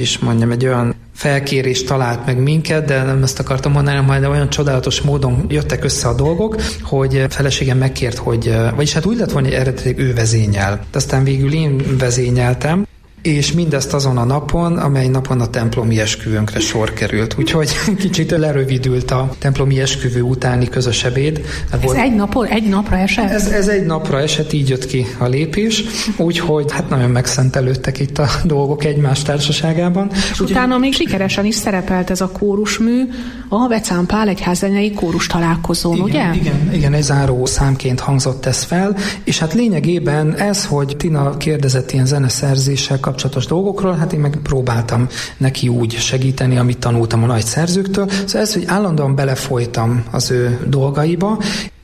felkérést talált meg minket, de nem ezt akartam mondani, majd olyan csodálatos módon jöttek össze a dolgok, hogy feleségem megkért, vagyis hát úgy lett volna, hogy eredetileg ő vezényel. De aztán végül én vezényeltem, és mindezt azon a napon, amely napon a templomi esküvőnkre sor került. Úgyhogy kicsit lerövidült a templomi esküvő utáni közös ebéd. Ez egy napra esett? Ez egy napra esett, így jött ki a lépés, úgyhogy hát nagyon megszentelődtek itt a dolgok egymás társaságában. És utána még sikeresen is szerepelt ez a kórusmű a Vecán Pál egyházzenei kórus találkozón, igen, ugye? Igen, egy záró számként hangzott ez fel, és hát lényegében ez, hogy Tina kérdezett ilyen zeneszerzéssel kapcsolatos dolgokról, hát én meg próbáltam neki úgy segíteni, amit tanultam a nagy szerzőktől. Szóval ez, hogy állandóan belefolytam az ő dolgaiba,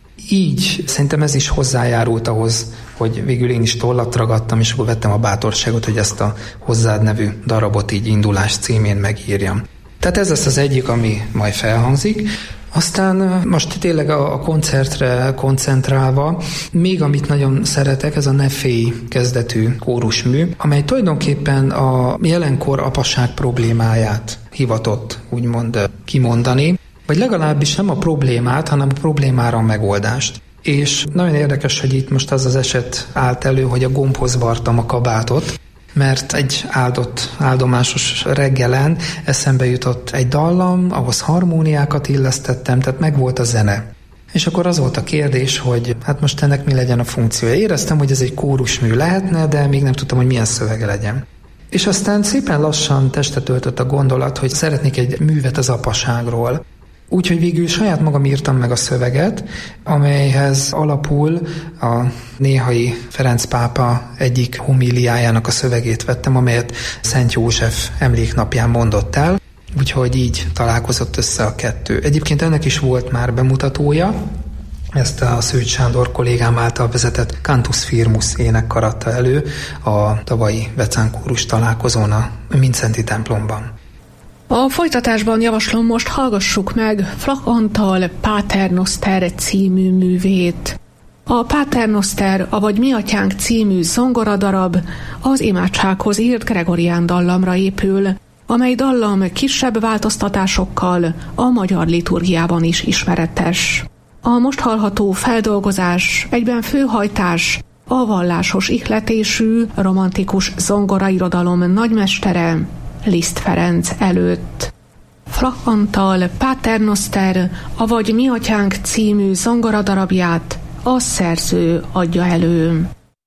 így szerintem ez is hozzájárult ahhoz, hogy végül én is tollat ragadtam, és akkor vettem a bátorságot, hogy ezt a Hozzád nevű darabot így indulás címén megírjam. Tehát ez lesz az egyik, ami majd felhangzik. Aztán most tényleg a koncertre koncentrálva, még amit nagyon szeretek, ez a Nefély kezdetű kórusmű, amely tulajdonképpen a jelenkor apaság problémáját hivatott úgymond kimondani, vagy legalábbis nem a problémát, hanem a problémára a megoldást. És nagyon érdekes, hogy itt most az eset állt elő, hogy a gombhoz vartam a kabátot, mert egy áldomásos reggelen eszembe jutott egy dallam, ahhoz harmóniákat illesztettem, tehát megvolt a zene. És akkor az volt a kérdés, hogy hát most ennek mi legyen a funkciója. Éreztem, hogy ez egy kórusmű lehetne, de még nem tudtam, hogy milyen szövege legyen. És aztán szépen lassan testet öltött a gondolat, hogy szeretnék egy művet az apaságról. Úgyhogy végül saját magam írtam meg a szöveget, amelyhez alapul a néhai Ferenc pápa egyik homíliájának a szövegét vettem, amelyet Szent József emléknapján mondott el, úgyhogy így találkozott össze a kettő. Egyébként ennek is volt már bemutatója, ezt a Szőcs Sándor kollégám által vezetett Cantus Firmus énekkar adta elő a tavalyi Vecán kórus találkozón a Mindszenty templomban. A folytatásban javaslom, most hallgassuk meg Flach Antal Pater Noster című művét. A Pater Noster, avagy Mi Atyánk című zongoradarab az imádsághoz írt gregorián dallamra épül, amely dallam kisebb változtatásokkal a magyar liturgiában is ismeretes. A most hallható feldolgozás, egyben főhajtás a vallásos ihletésű, romantikus zongorairodalom nagymestere Liszt Ferenc előtt. Flach Antal Pater Noster, avagy Mi Atyánk című zongoradarabját a szerző adja elő.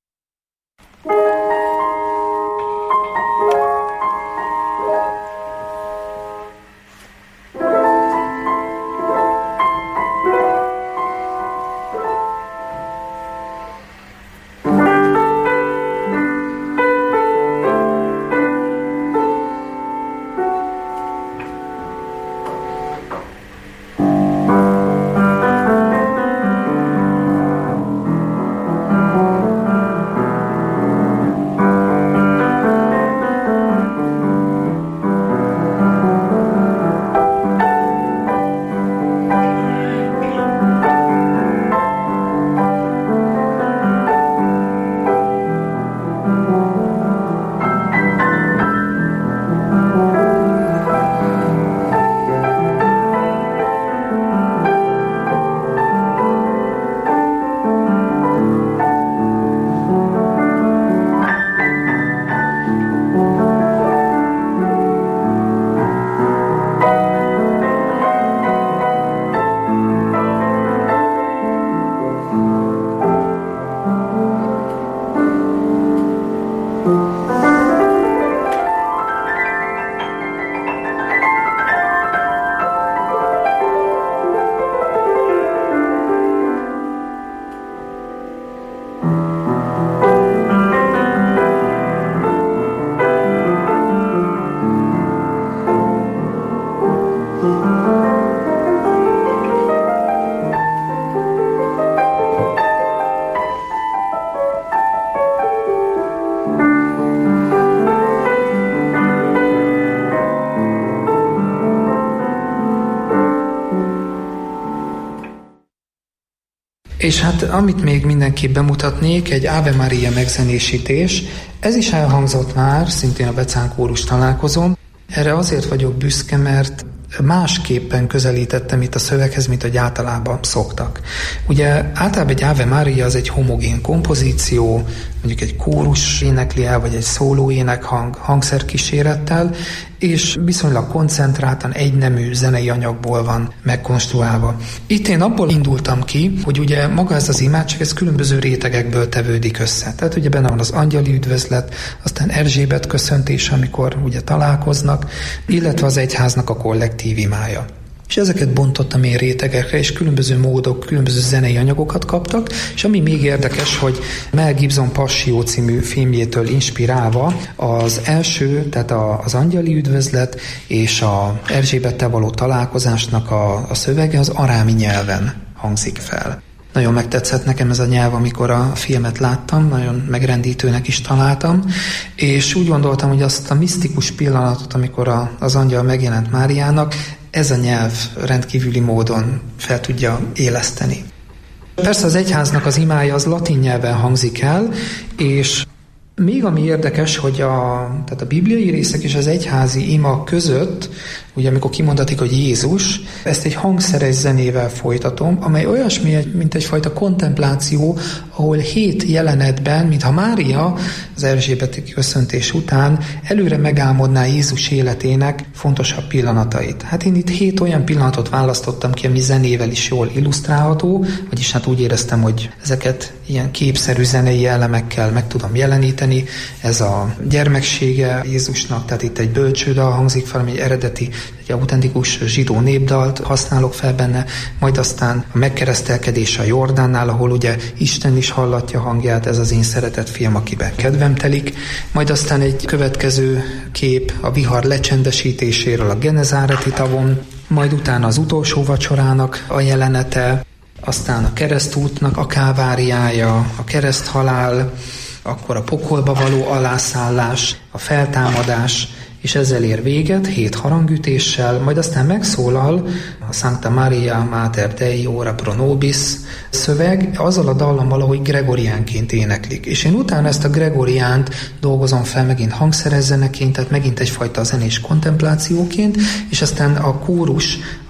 És hát amit még mindenképp bemutatnék, egy Ave Maria megzenésítés. Ez is elhangzott már, szintén a Becán kórus találkozón. Erre azért vagyok büszke, mert másképpen közelítettem itt a szöveghez, mint hogy általában szoktak. Ugye általában egy Ave Maria az egy homogén kompozíció, mondjuk egy kórus énekli el, vagy egy szóló énekhang hangszerkísérettel, és viszonylag koncentráltan egynemű zenei anyagból van megkonstruálva. Itt én abból indultam ki, hogy ugye maga ez az imádság, ez különböző rétegekből tevődik össze. Tehát ugye benne van az angyali üdvözlet, aztán Erzsébet köszöntése, amikor ugye találkoznak, illetve az egyháznak a kollektív imája. És ezeket bontottam én rétegekre, és különböző módok, különböző zenei anyagokat kaptak, és ami még érdekes, hogy Mel Gibson Passió című filmjétől inspirálva az első, tehát az angyali üdvözlet és a Erzsébettel való találkozásnak a szövege az arámi nyelven hangzik fel. Nagyon megtetszett nekem ez a nyelv, amikor a filmet láttam, nagyon megrendítőnek is találtam, és úgy gondoltam, hogy azt a misztikus pillanatot, amikor az angyal megjelent Máriának, ez a nyelv rendkívüli módon fel tudja éleszteni. Persze az egyháznak az imája az latin nyelven hangzik el, és még ami érdekes, hogy tehát a bibliai részek és az egyházi ima között, ugye amikor kimondatik, hogy Jézus, ezt egy hangszeres zenével folytatom, amely olyasmi, mint egyfajta kontempláció, ahol 7 jelenetben, mintha Mária az erzsébeti köszöntés után előre megálmodná Jézus életének fontosabb pillanatait. Hát én itt 7 olyan pillanatot választottam ki, ami zenével is jól illusztrálható, vagyis hát úgy éreztem, hogy ezeket ilyen képszerű zenei elemekkel meg tudom jeleníteni. Ez a gyermeksége Jézusnak, tehát itt egy bölcsődal hangzik fel, ami egy eredeti, egy autentikus zsidó népdalt használok fel benne, majd aztán a megkeresztelkedés a Jordánnál, ahol ugye Isten is hallatja hangját, ez az én szeretett fiam, akiben kedvem telik, majd aztán egy következő kép a vihar lecsendesítéséről a Genezáreti tavon, majd utána az utolsó vacsorának a jelenete, aztán a keresztútnak a káváriája, a kereszthalál, akkor a pokolba való alászállás, a feltámadás, és ezzel ér véget 7 harangütéssel, majd aztán megszólal a Sancta Maria Mater Dei Ora Pro Nobis szöveg, azzal a dallammal, ahogy gregoriánként éneklik. És én utána ezt a gregoriánt dolgozom fel megint hangszeres zeneként, tehát megint egyfajta zenés kontemplációként, és aztán a kórus, a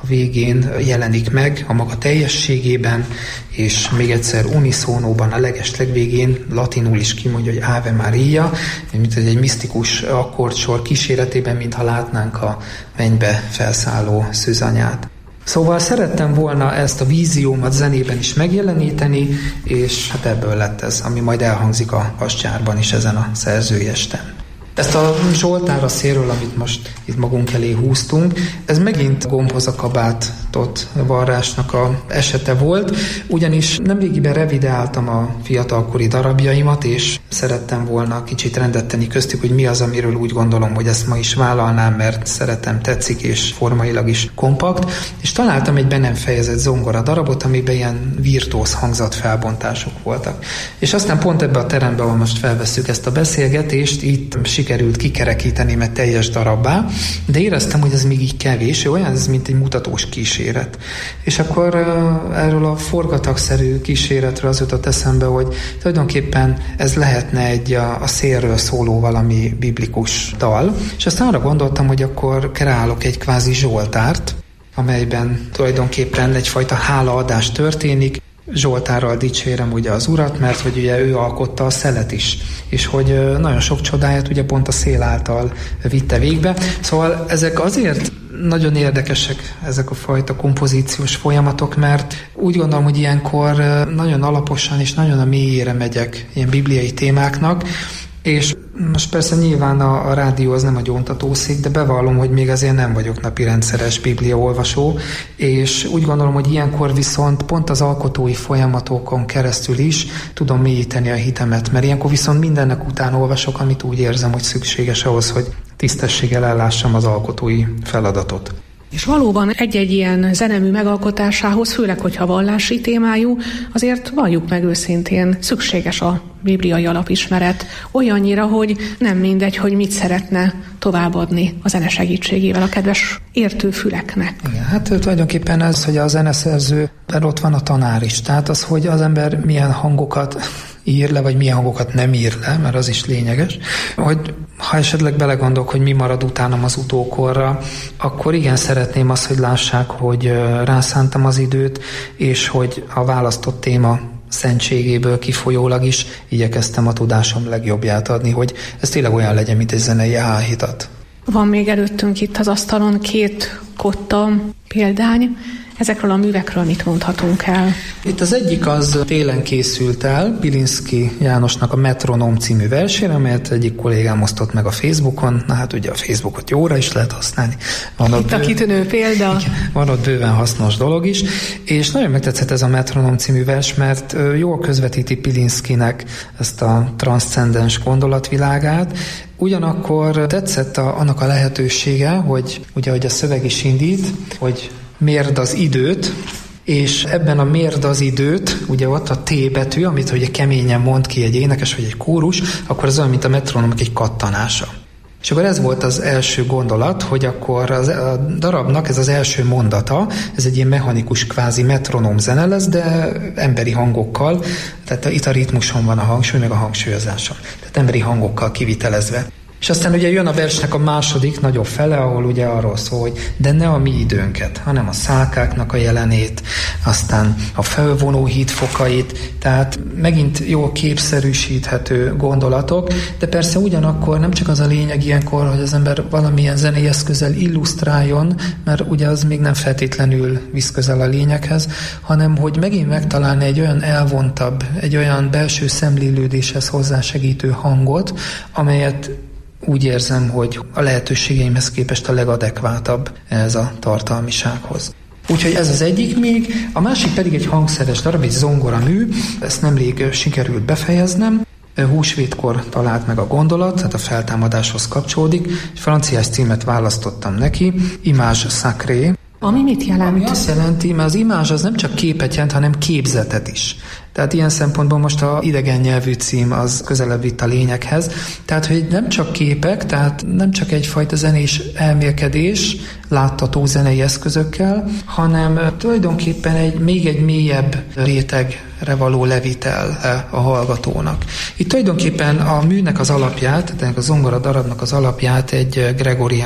a végén jelenik meg a maga teljességében, és még egyszer uniszónóban a legvégén latinul is kimondja, hogy Ave Maria, mint egy misztikus akkordsor kíséretében, mintha látnánk a mennybe felszálló szűzanyát. Szóval szerettem volna ezt a víziómat zenében is megjeleníteni, és hát ebből lett ez, ami majd elhangzik a Vascsárban is ezen a szerzői esten. Ezt a Zsoltár a szélről, amit most itt magunk elé húztunk, ez megint gombhoz a kabátot varrásnak a esete volt, ugyanis nemrégiben revideáltam a fiatalkori darabjaimat, és szerettem volna kicsit rendet tenni köztük, hogy mi az, amiről úgy gondolom, hogy ezt ma is vállalnám, mert szeretem, tetszik, és formailag is kompakt, és találtam egy be nem fejezett zongora darabot, amiben ilyen virtuóz hangzatfelbontások voltak. És aztán pont ebbe a terembe, ahol most felvesszük ezt a beszélgetést, itt sikerült kikerekíteni, mert teljes darabbá, de éreztem, hogy ez még így kevés, olyan ez, mint egy mutatós kíséret. És akkor erről a forgatagszerű kíséretről az jutott eszembe, hogy tulajdonképpen ez lehetne egy a szélről szóló valami biblikus dal, és aztán arra gondoltam, hogy akkor kreálok egy kvázi zsoltárt, amelyben tulajdonképpen egyfajta hálaadás történik. Zsoltárral dicsérem ugye az Urat, mert hogy ugye ő alkotta a szelet is, és hogy nagyon sok csodáját ugye pont a szél által vitte végbe. Szóval ezek azért nagyon érdekesek, ezek a fajta kompozíciós folyamatok, mert úgy gondolom, hogy ilyenkor nagyon alaposan és nagyon a mélyére megyek ilyen bibliai témáknak, és most persze nyilván a rádió az nem a gyóntatószék, de bevallom, hogy még azért nem vagyok napi rendszeres bibliaolvasó, és úgy gondolom, hogy ilyenkor viszont pont az alkotói folyamatokon keresztül is tudom mélyíteni a hitemet, mert ilyenkor viszont mindennek után olvasok, amit úgy érzem, hogy szükséges ahhoz, hogy tisztességgel ellássam az alkotói feladatot. És valóban egy-egy ilyen zenemű megalkotásához, főleg, hogyha vallási témájú, azért valljuk meg őszintén, szükséges a bibliai alapismeret. Olyannyira, hogy nem mindegy, hogy mit szeretne továbbadni a zene segítségével a kedves értőfüleknek. Igen, hát tulajdonképpen ez, hogy a zeneszerzőben ott van a tanár is. Tehát az, hogy az ember milyen hangokat ír le, vagy milyen hangokat nem ír le, mert az is lényeges, hogy ha esetleg belegondolok, hogy mi marad utánam az utókorra, akkor igen, szeretném azt, hogy lássák, hogy rászántam az időt, és hogy a választott téma szentségéből kifolyólag is igyekeztem a tudásom legjobbját adni, hogy ez tényleg olyan legyen, mint egy zenei álhitat. Van még előttünk itt az asztalon 2 kotta példány. Ezekről a művekről mit mondhatunk el? Itt az egyik az télen készült el, Pilinszky Jánosnak a Metronóm című versére, amelyet egyik kollégám osztott meg a Facebookon. Na hát ugye a Facebookot jóra is lehet használni. Itt a kitűnő példa. Igen, van ott bőven hasznos dolog is, és nagyon megtetszett ez a Metronóm című vers, mert jól közvetíti Pilinszkynek ezt a transzcendens gondolatvilágát. Ugyanakkor tetszett annak a lehetősége, hogy ugye, hogy a szöveg is indít, hogy mérd az időt, és ebben a mérd az időt, ugye ott a T betű, amit ugye keményen mond ki egy énekes vagy egy kórus, akkor az olyan, mint a metronómok egy kattanása. És akkor ez volt az első gondolat, hogy akkor a darabnak ez az első mondata, ez egy ilyen mechanikus kvázi metronóm zene lesz, de emberi hangokkal, tehát itt a ritmuson van a hangsúly, meg a hangsúlyozáson. Tehát emberi hangokkal kivitelezve. És aztán ugye jön a versnek a második nagyobb fele, ahol ugye arról szól, hogy de ne a mi időnket, hanem a szálkáknak a jelenét, aztán a felvonó hídfokait, tehát megint jól képszerűsíthető gondolatok, de persze ugyanakkor nem csak az a lényeg ilyenkor, hogy az ember valamilyen zenei eszközzel illusztráljon, mert ugye az még nem feltétlenül visz közel a lényeghez, hanem hogy megint megtalálni egy olyan elvontabb, egy olyan belső szemlélődéshez hozzásegítő hangot, amelyet úgy érzem, hogy a lehetőségeimhez képest a legadekvátabb ez a tartalmisághoz. Úgyhogy ez az egyik még, a másik pedig egy hangszeres darab, egy zongoramű, ezt nemrég sikerült befejeznem, húsvétkor talált meg a gondolat, tehát a feltámadáshoz kapcsolódik, és franciás címet választottam neki, Image Sacrée. Ami mit jelent? Ami azt jelenti, mert az imázs az nem csak képet jelent, hanem képzetet is. Tehát ilyen szempontból most az idegen nyelvű cím az közelebb vitt a lényeghez. Tehát, hogy nem csak képek, tehát nem csak egyfajta zenés elmélkedés, láttató zenei eszközökkel, hanem tulajdonképpen még egy mélyebb rétegre való levitel a hallgatónak. Itt tulajdonképpen a műnek az alapját, tehát a zongora darabnak az alapját egy gregorián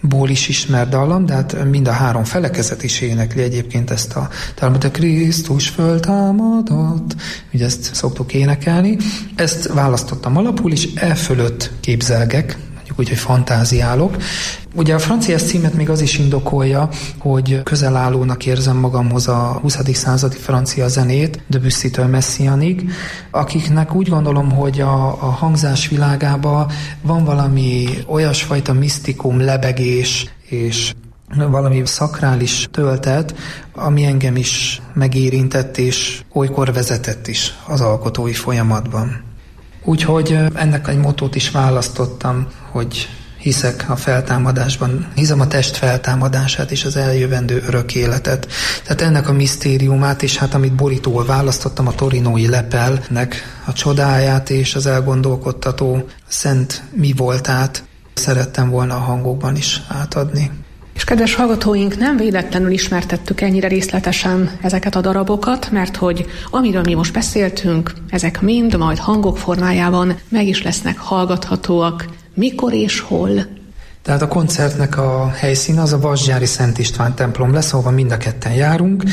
ból is ismert dallam, de hát mind a 3 felekezet is énekli egyébként ezt a dallamot, a Krisztus föltámadott, ugye ezt szoktuk énekelni. Ezt választottam alapul, és fölött képzelgek, úgyhogy fantáziálok. Ugye a francia címet még az is indokolja, hogy közelállónak érzem magamhoz a 20. századi francia zenét, Debussy-től Messianig, akiknek úgy gondolom, hogy a hangzás világában van valami olyasfajta misztikum, lebegés és valami szakrális töltet, ami engem is megérintett és olykor vezetett is az alkotói folyamatban. Úgyhogy ennek egy mottót is választottam, hogy hiszek a feltámadásban, hiszem a test feltámadását és az eljövendő örök életet. Tehát ennek a misztériumát, és hát amit borítóul választottam, a torinói lepelnek a csodáját és az elgondolkodtató szent mi voltát szerettem volna a hangokban is átadni. És kedves hallgatóink, nem véletlenül ismertettük ennyire részletesen ezeket a darabokat, mert hogy amiről mi most beszéltünk, ezek mind majd hangok formájában meg is lesznek hallgathatóak. Mikor és hol? Tehát a koncertnek a helyszíne az a Vasgyári Szent István templom lesz, ahova mind a ketten járunk,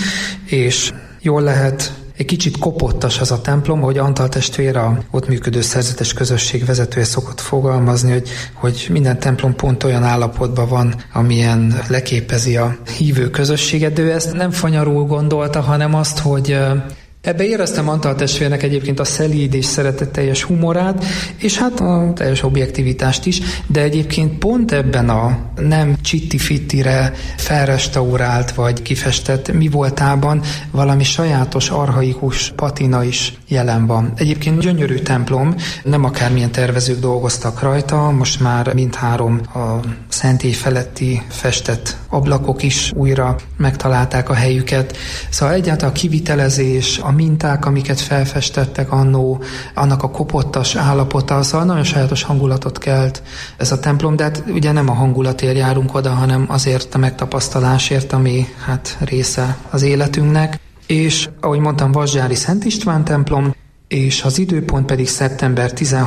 és jól lehet, egy kicsit kopottas az a templom, hogy Antal testvér, a ott működő szerzetes közösség vezetője szokott fogalmazni, hogy minden templom pont olyan állapotban van, amilyen leképezi a hívő közösséget, de ő ezt nem fanyarul gondolta, hanem azt, hogy ebbe éreztem Antal testvérnek egyébként a szelíd és szeretetteljes humorát, és hát a teljes objektivitást is, de egyébként pont ebben a nem csitti-fittire felrestaurált vagy kifestett mi voltában valami sajátos, archaikus patina is jelen van. Egyébként gyönyörű templom, nem akármilyen tervezők dolgoztak rajta, most már mindhárom a szentély feletti festett ablakok is újra megtalálták a helyüket. Szóval egyáltalán a kivitelezés, a minták, amiket felfestettek annó, annak a kopottas állapota, szóval nagyon sajátos hangulatot kelt ez a templom, de hát ugye nem a hangulatért járunk oda, hanem azért a megtapasztalásért, ami hát része az életünknek. És ahogy mondtam, Vasgyári Szent István templom, és az időpont pedig szeptember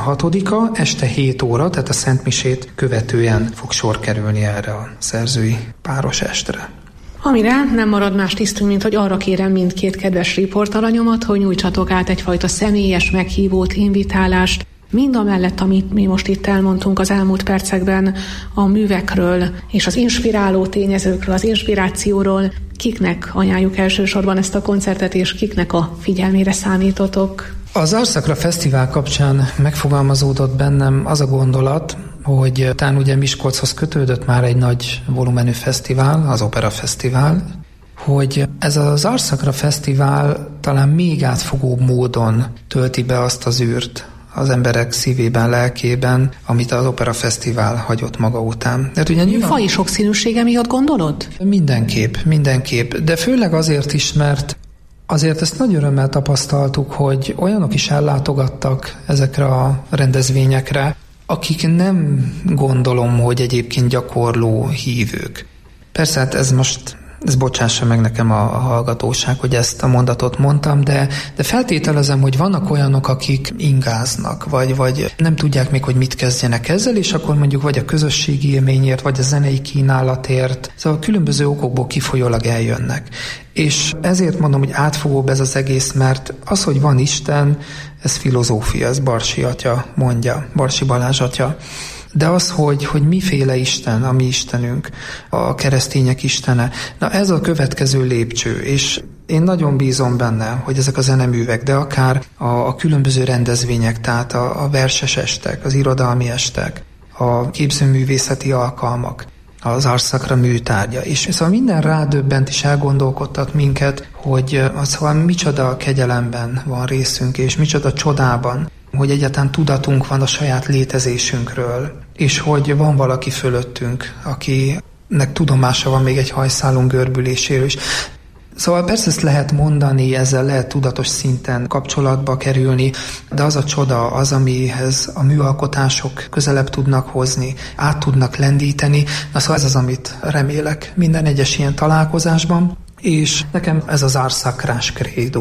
16-a, este 7 óra, tehát a Szentmisét követően fog sor kerülni erre a szerzői páros estre. Amire nem marad más tisztünk, mint hogy arra kérem mindkét kedves riportalanyomat, hogy nyújtsatok át egyfajta személyes meghívót, invitálást, mind a mellett, amit mi most itt elmondtunk az elmúlt percekben a művekről és az inspiráló tényezőkről, az inspirációról, kiknek ajánljuk elsősorban ezt a koncertet, és kiknek a figyelmére számítotok? Az Arszakra Fesztivál kapcsán megfogalmazódott bennem az a gondolat, hogy talán ugye Miskolchoz kötődött már egy nagy volumenű fesztivál, az Opera Fesztivál, hogy ez az Arszakra Fesztivál talán még átfogóbb módon tölti be azt az űrt az emberek szívében, lelkében, amit az Opera Fesztivál hagyott maga után. Faji sokszínűsége miatt gondolod? Mindenképp, de főleg azért is, mert azért ezt nagy örömmel tapasztaltuk, hogy olyanok is ellátogattak ezekre a rendezvényekre, akik nem gondolom, hogy egyébként gyakorló hívők. Persze, hát ez bocsássa meg nekem a hallgatóság, hogy ezt a mondatot mondtam, de feltételezem, hogy vannak olyanok, akik ingáznak, vagy nem tudják még, hogy mit kezdjenek ezzel, és akkor mondjuk vagy a közösségi élményért, vagy a zenei kínálatért, szóval különböző okokból kifolyólag eljönnek. És ezért mondom, hogy átfogóbb ez az egész, mert az, hogy van Isten, ez filozófia, ez Barsi atya mondja, Barsi Balázs atya. De az, hogy miféle Isten, a mi Istenünk, a keresztények Istene, na ez a következő lépcső, és én nagyon bízom benne, hogy ezek a zeneművek, de akár a különböző rendezvények, tehát a verses estek, az irodalmi estek, a képzőművészeti alkalmak, az Arszakra műtárgya. És szóval minden rádöbbent és elgondolkodtat minket, hogy szóval micsoda kegyelemben van részünk, és micsoda csodában, hogy egyáltalán tudatunk van a saját létezésünkről, és hogy van valaki fölöttünk, akinek tudomása van még egy hajszálunk görbüléséről is. Szóval persze ezt lehet mondani, ezzel lehet tudatos szinten kapcsolatba kerülni, de az a csoda, az, amihez a műalkotások közelebb tudnak hozni, át tudnak lendíteni, na szóval ez az, amit remélek minden egyes ilyen találkozásban, és nekem ez az árszakrás krédum.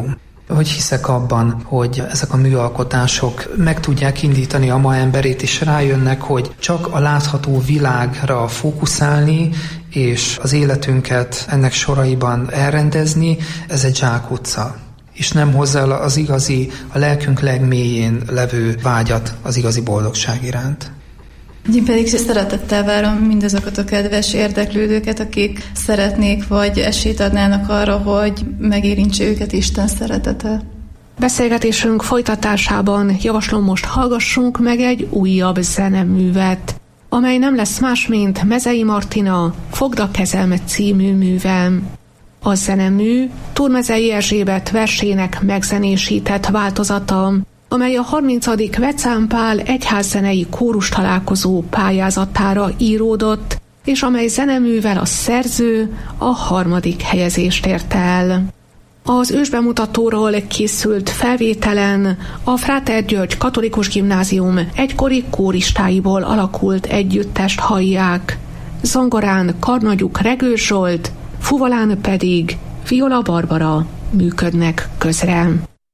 hogy hiszek abban, hogy ezek a műalkotások meg tudják indítani a ma emberét, és rájönnek, hogy csak a látható világra fókuszálni, és az életünket ennek soraiban elrendezni, ez egy zsákutca. És nem hozza el az igazi, a lelkünk legmélyén levő vágyat az igazi boldogság iránt. Én pedig szeretettel várom mindazokat a kedves érdeklődőket, akik szeretnék vagy esélyt adnának arra, hogy megérintse őket Isten szeretete. Beszélgetésünk folytatásában javaslom most hallgassunk meg egy újabb zeneművet, amely nem lesz más, mint Mezei Martina Fogd a kezem című műve. A zenemű Turmezei Erzsébet versének megzenésített változata, amely a 30. Vecán Pál egyházzenei kórus találkozó pályázatára íródott, és amely zeneművel a szerző a 3. helyezést ért el. Az ősbemutatóról készült felvételen a Fráter György Katolikus Gimnázium egykori kóristáiból alakult együttest hallják. Zongorán Karnagyuk Regő Zsolt, fuvalán pedig Viola Barbara működnek közre.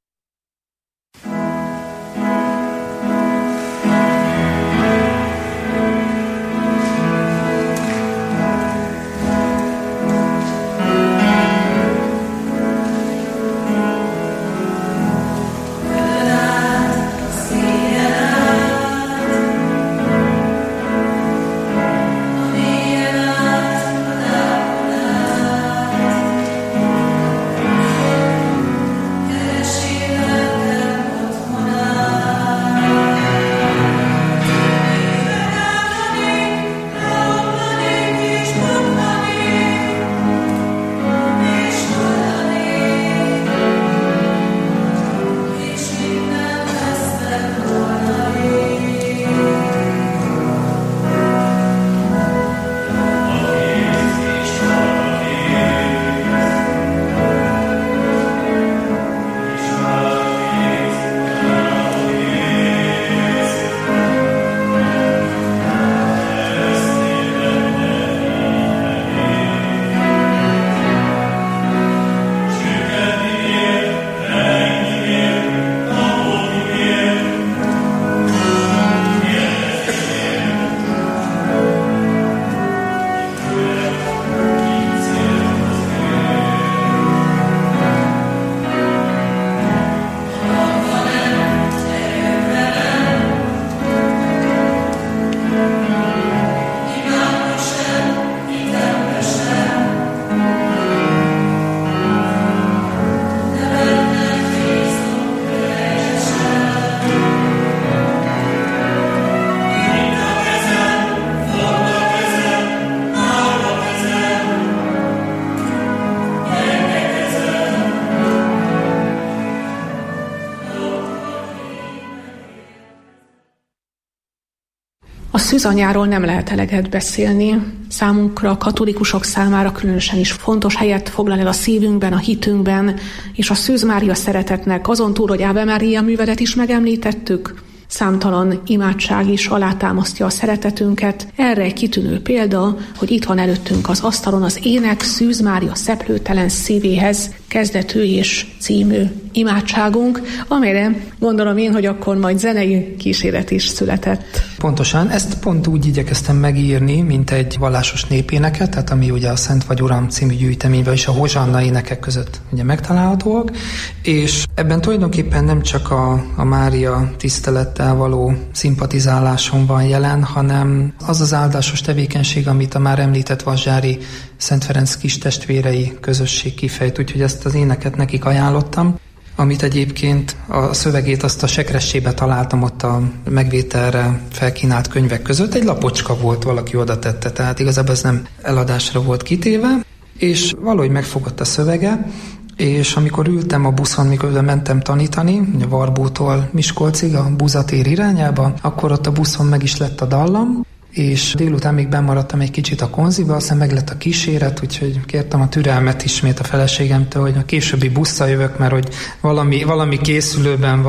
A szűzanyáról nem lehet eleget beszélni. Számunkra, katolikusok számára különösen is fontos helyet foglal el a szívünkben, a hitünkben, és a Szűz Mária szeretetnek azon túl, hogy Ave Maria művelet is megemlítettük, számtalan imádság is alátámasztja a szeretetünket. Erre egy kitűnő példa, hogy itt van előttünk az asztalon az Ének Szűz Mária szeplőtelen szívéhez kezdetű és című imádságunk, amelyre gondolom én, hogy akkor majd zenei kíséret is született. Pontosan, ezt pont úgy igyekeztem megírni, mint egy vallásos népéneket, tehát ami ugye a Szent vagy Uram című gyűjteményben és a hozsanna énekek között ugye megtalálhatóak, és ebben tulajdonképpen nem csak a Mária tisztelettel való szimpatizáláson van jelen, hanem az az áldásos tevékenység, amit a már említett Vasgyári Szent Ferenc kistestvérei közösség kifejt, úgyhogy ezt az éneket nekik ajánlottam, amit egyébként a szövegét azt a sekressébe találtam ott a megvételre felkínált könyvek között. Egy lapocska volt, valaki oda tette, tehát igazából ez nem eladásra volt kitéve, és valahogy megfogott a szövege, és amikor ültem a buszon, mikor mentem tanítani, a Varbótól Miskolcig, a Buzatér irányába, akkor ott a buszon meg is lett a dallam, és délután még bennmaradtam egy kicsit a konziba, aztán meg lett a kíséret, úgyhogy kértem a türelmet ismét a feleségemtől, hogy a későbbi busszal jövök, mert hogy valami készülőben van.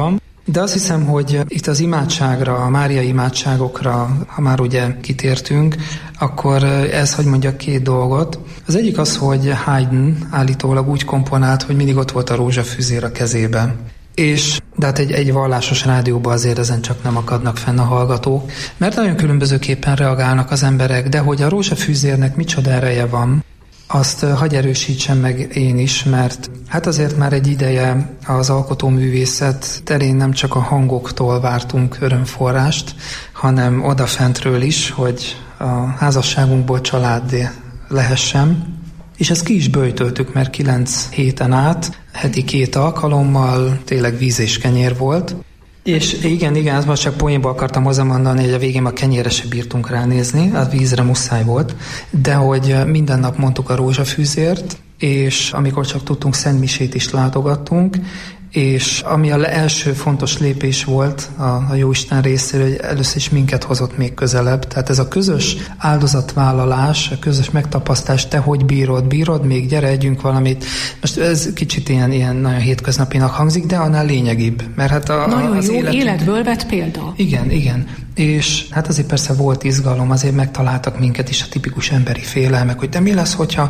De azt hiszem, hogy itt az imádságra, a máriai imádságokra, ha már ugye kitértünk, akkor ez, hogy mondjak két dolgot. Az egyik az, hogy Haydn állítólag úgy komponált, hogy mindig ott volt a rózsafüzér a kezében. De hát egy vallásos rádióban azért ezen csak nem akadnak fenn a hallgatók, mert nagyon különbözőképpen reagálnak az emberek, de hogy a rózsafűzérnek micsoda ereje van, azt hagy erősítsem meg én is, mert hát azért már egy ideje az alkotóművészet terén nem csak a hangoktól vártunk örömforrást, hanem odafentről is, hogy a házasságunkból család lehessen. És ezt ki is böjtöltük, mert 9 héten át, heti 2 alkalommal tényleg víz és kenyér volt. És igen, ezt most csak poénba akartam hozzámondani, hogy a végén a kenyérre se bírtunk ránézni, a vízre muszáj volt, de hogy minden nap mondtuk a rózsafűzért, és amikor csak tudtunk, szentmisét is látogattunk, és ami az első fontos lépés volt a Jóisten részéről, hogy először is minket hozott még közelebb. Tehát ez a közös áldozatvállalás, a közös megtapasztás, te hogy bírod, még gyere, együnk valamit. Most ez kicsit ilyen nagyon hétköznapinak hangzik, de annál lényegibb. Mert hát nagyon az jó életből vett példa. Igen. És hát azért persze volt izgalom, azért megtaláltak minket is a tipikus emberi félelmek, hogy de mi lesz, hogyha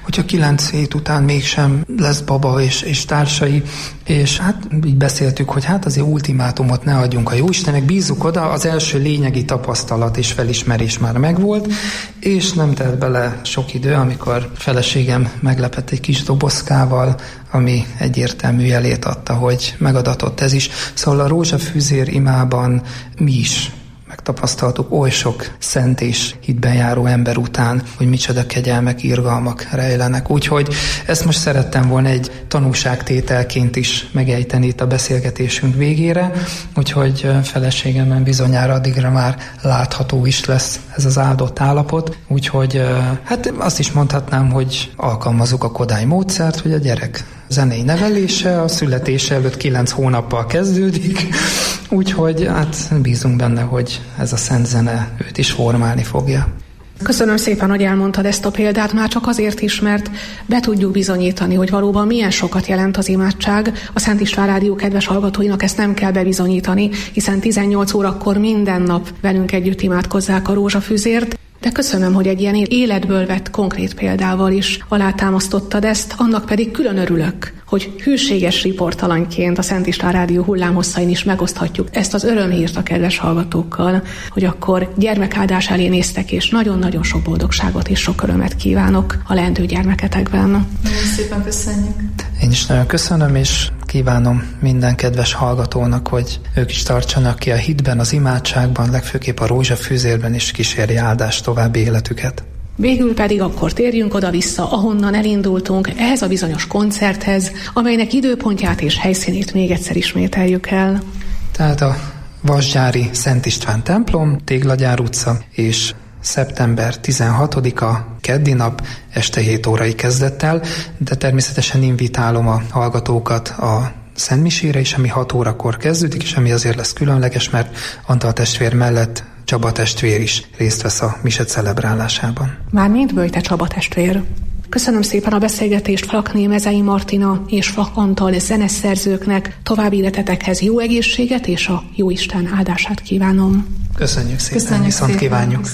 9 hét után mégsem lesz baba és társai, és hát így beszéltük, hogy hát azért ultimátumot ne adjunk a Jóistennek, bízzuk oda, az első lényegi tapasztalat és felismerés már megvolt, és nem telt bele sok idő, amikor feleségem meglepett egy kis dobozkával, ami egyértelmű jelét adta, hogy megadatott ez is. Szóval a rózsafűzér imában mi is megtapasztaltuk oly sok szent és hitben járó ember után, hogy micsoda kegyelmek, irgalmak rejlenek. Úgyhogy ezt most szerettem volna egy tanúságtételként is megejteni itt a beszélgetésünk végére, úgyhogy feleségemben bizonyára addigra már látható is lesz ez az áldott állapot. Úgyhogy hát azt is mondhatnám, hogy alkalmazzuk a Kodály módszert, hogy a gyerek zenei nevelése a születése előtt 9 hónappal kezdődik, úgyhogy hát bízunk benne, hogy ez a szent zene őt is formálni fogja. Köszönöm szépen, hogy elmondtad ezt a példát, már csak azért is, mert be tudjuk bizonyítani, hogy valóban milyen sokat jelent az imádság. A Szent István Rádió kedves hallgatóinak ezt nem kell bebizonyítani, hiszen 18 órakor minden nap velünk együtt imádkozzák a rózsafűzért. De köszönöm, hogy egy ilyen életből vett konkrét példával is alátámasztottad ezt, annak pedig külön örülök, hogy hűséges riportalanyként a Szent István Rádió hullámhosszain is megoszthatjuk ezt az örömhírt a kedves hallgatókkal, hogy akkor gyermekáldás elé néztek, és nagyon-nagyon sok boldogságot és sok örömet kívánok a leendő gyermeketekben. Nagyon szépen köszönjük. Én is nagyon köszönöm, és kívánom minden kedves hallgatónak, hogy ők is tartsanak ki a hitben, az imádságban, legfőképp a rózsafűzérben is kísérje áldás további életüket. Végül pedig akkor térjünk oda-vissza, ahonnan elindultunk, ehhez a bizonyos koncerthez, amelynek időpontját és helyszínét még egyszer ismételjük el. Tehát a Vasgyári Szent István templom, Téglagyár utca, és szeptember 16-a, keddi nap, este 7 órai kezdettel, de természetesen invitálom a hallgatókat a szentmisére is, ami 6 órakor kezdődik, és ami azért lesz különleges, mert Antal testvér mellett Csaba testvér is részt vesz a mise celebrálásában. Mármint Böjte Csaba testvér. Köszönöm szépen a beszélgetést Flakné Mezei Martina és Flak Antal zeneszerzőknek. További életetekhez jó egészséget és a Jóisten áldását kívánom. Köszönjük szépen, viszont kívánjuk.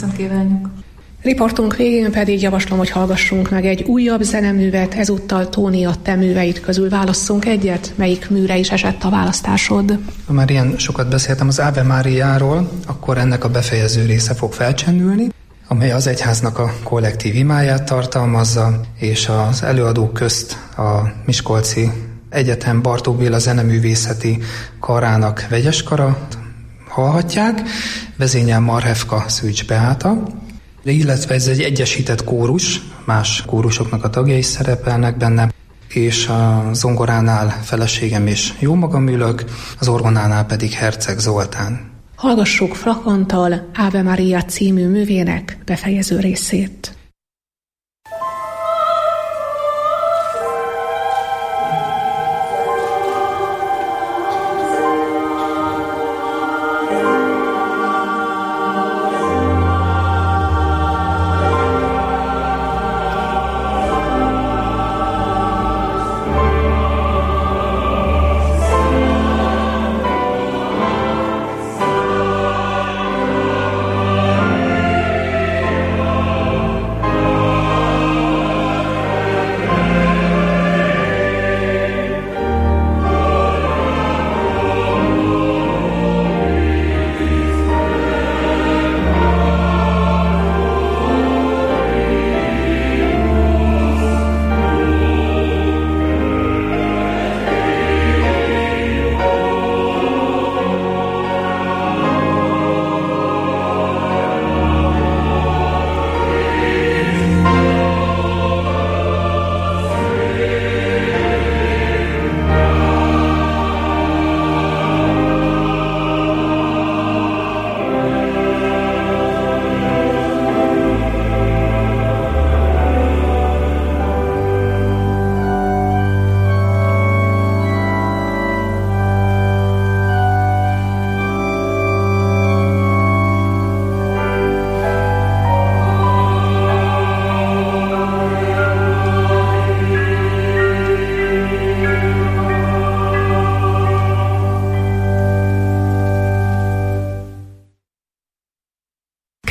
Riportunk végén pedig javaslom, hogy hallgassunk meg egy újabb zeneművet, ezúttal Tóni, a te műveid közül válasszunk egyet, melyik műre is esett a választásod. Ha már ilyen sokat beszéltem az Ave Mariáról, akkor ennek a befejező része fog felcsendülni, amely az egyháznak a kollektív imáját tartalmazza, és az előadók közt a Miskolci Egyetem Bartók Béla zeneművészeti karának vegyes kara hallhatják, vezényel Marhevka Szűcs Beáta, illetve ez egy egyesített kórus, más kórusoknak a tagjai is szerepelnek benne, és a zongoránál feleségem és jó magam ülök, az orgonánál pedig Herceg Zoltán. Hallgassuk Flak Antal Ave Maria című művének befejező részét.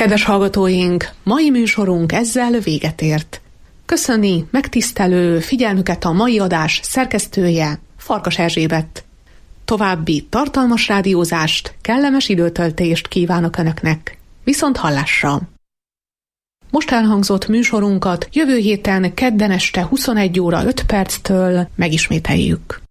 Kedves hallgatóink, mai műsorunk ezzel véget ért. Köszöni megtisztelő figyelmüket a mai adás szerkesztője, Farkas Erzsébet. További tartalmas rádiózást, kellemes időtöltést kívánok Önöknek. Viszont hallásra! Most elhangzott műsorunkat jövő héten kedden este 21 óra 5 perctől megismételjük.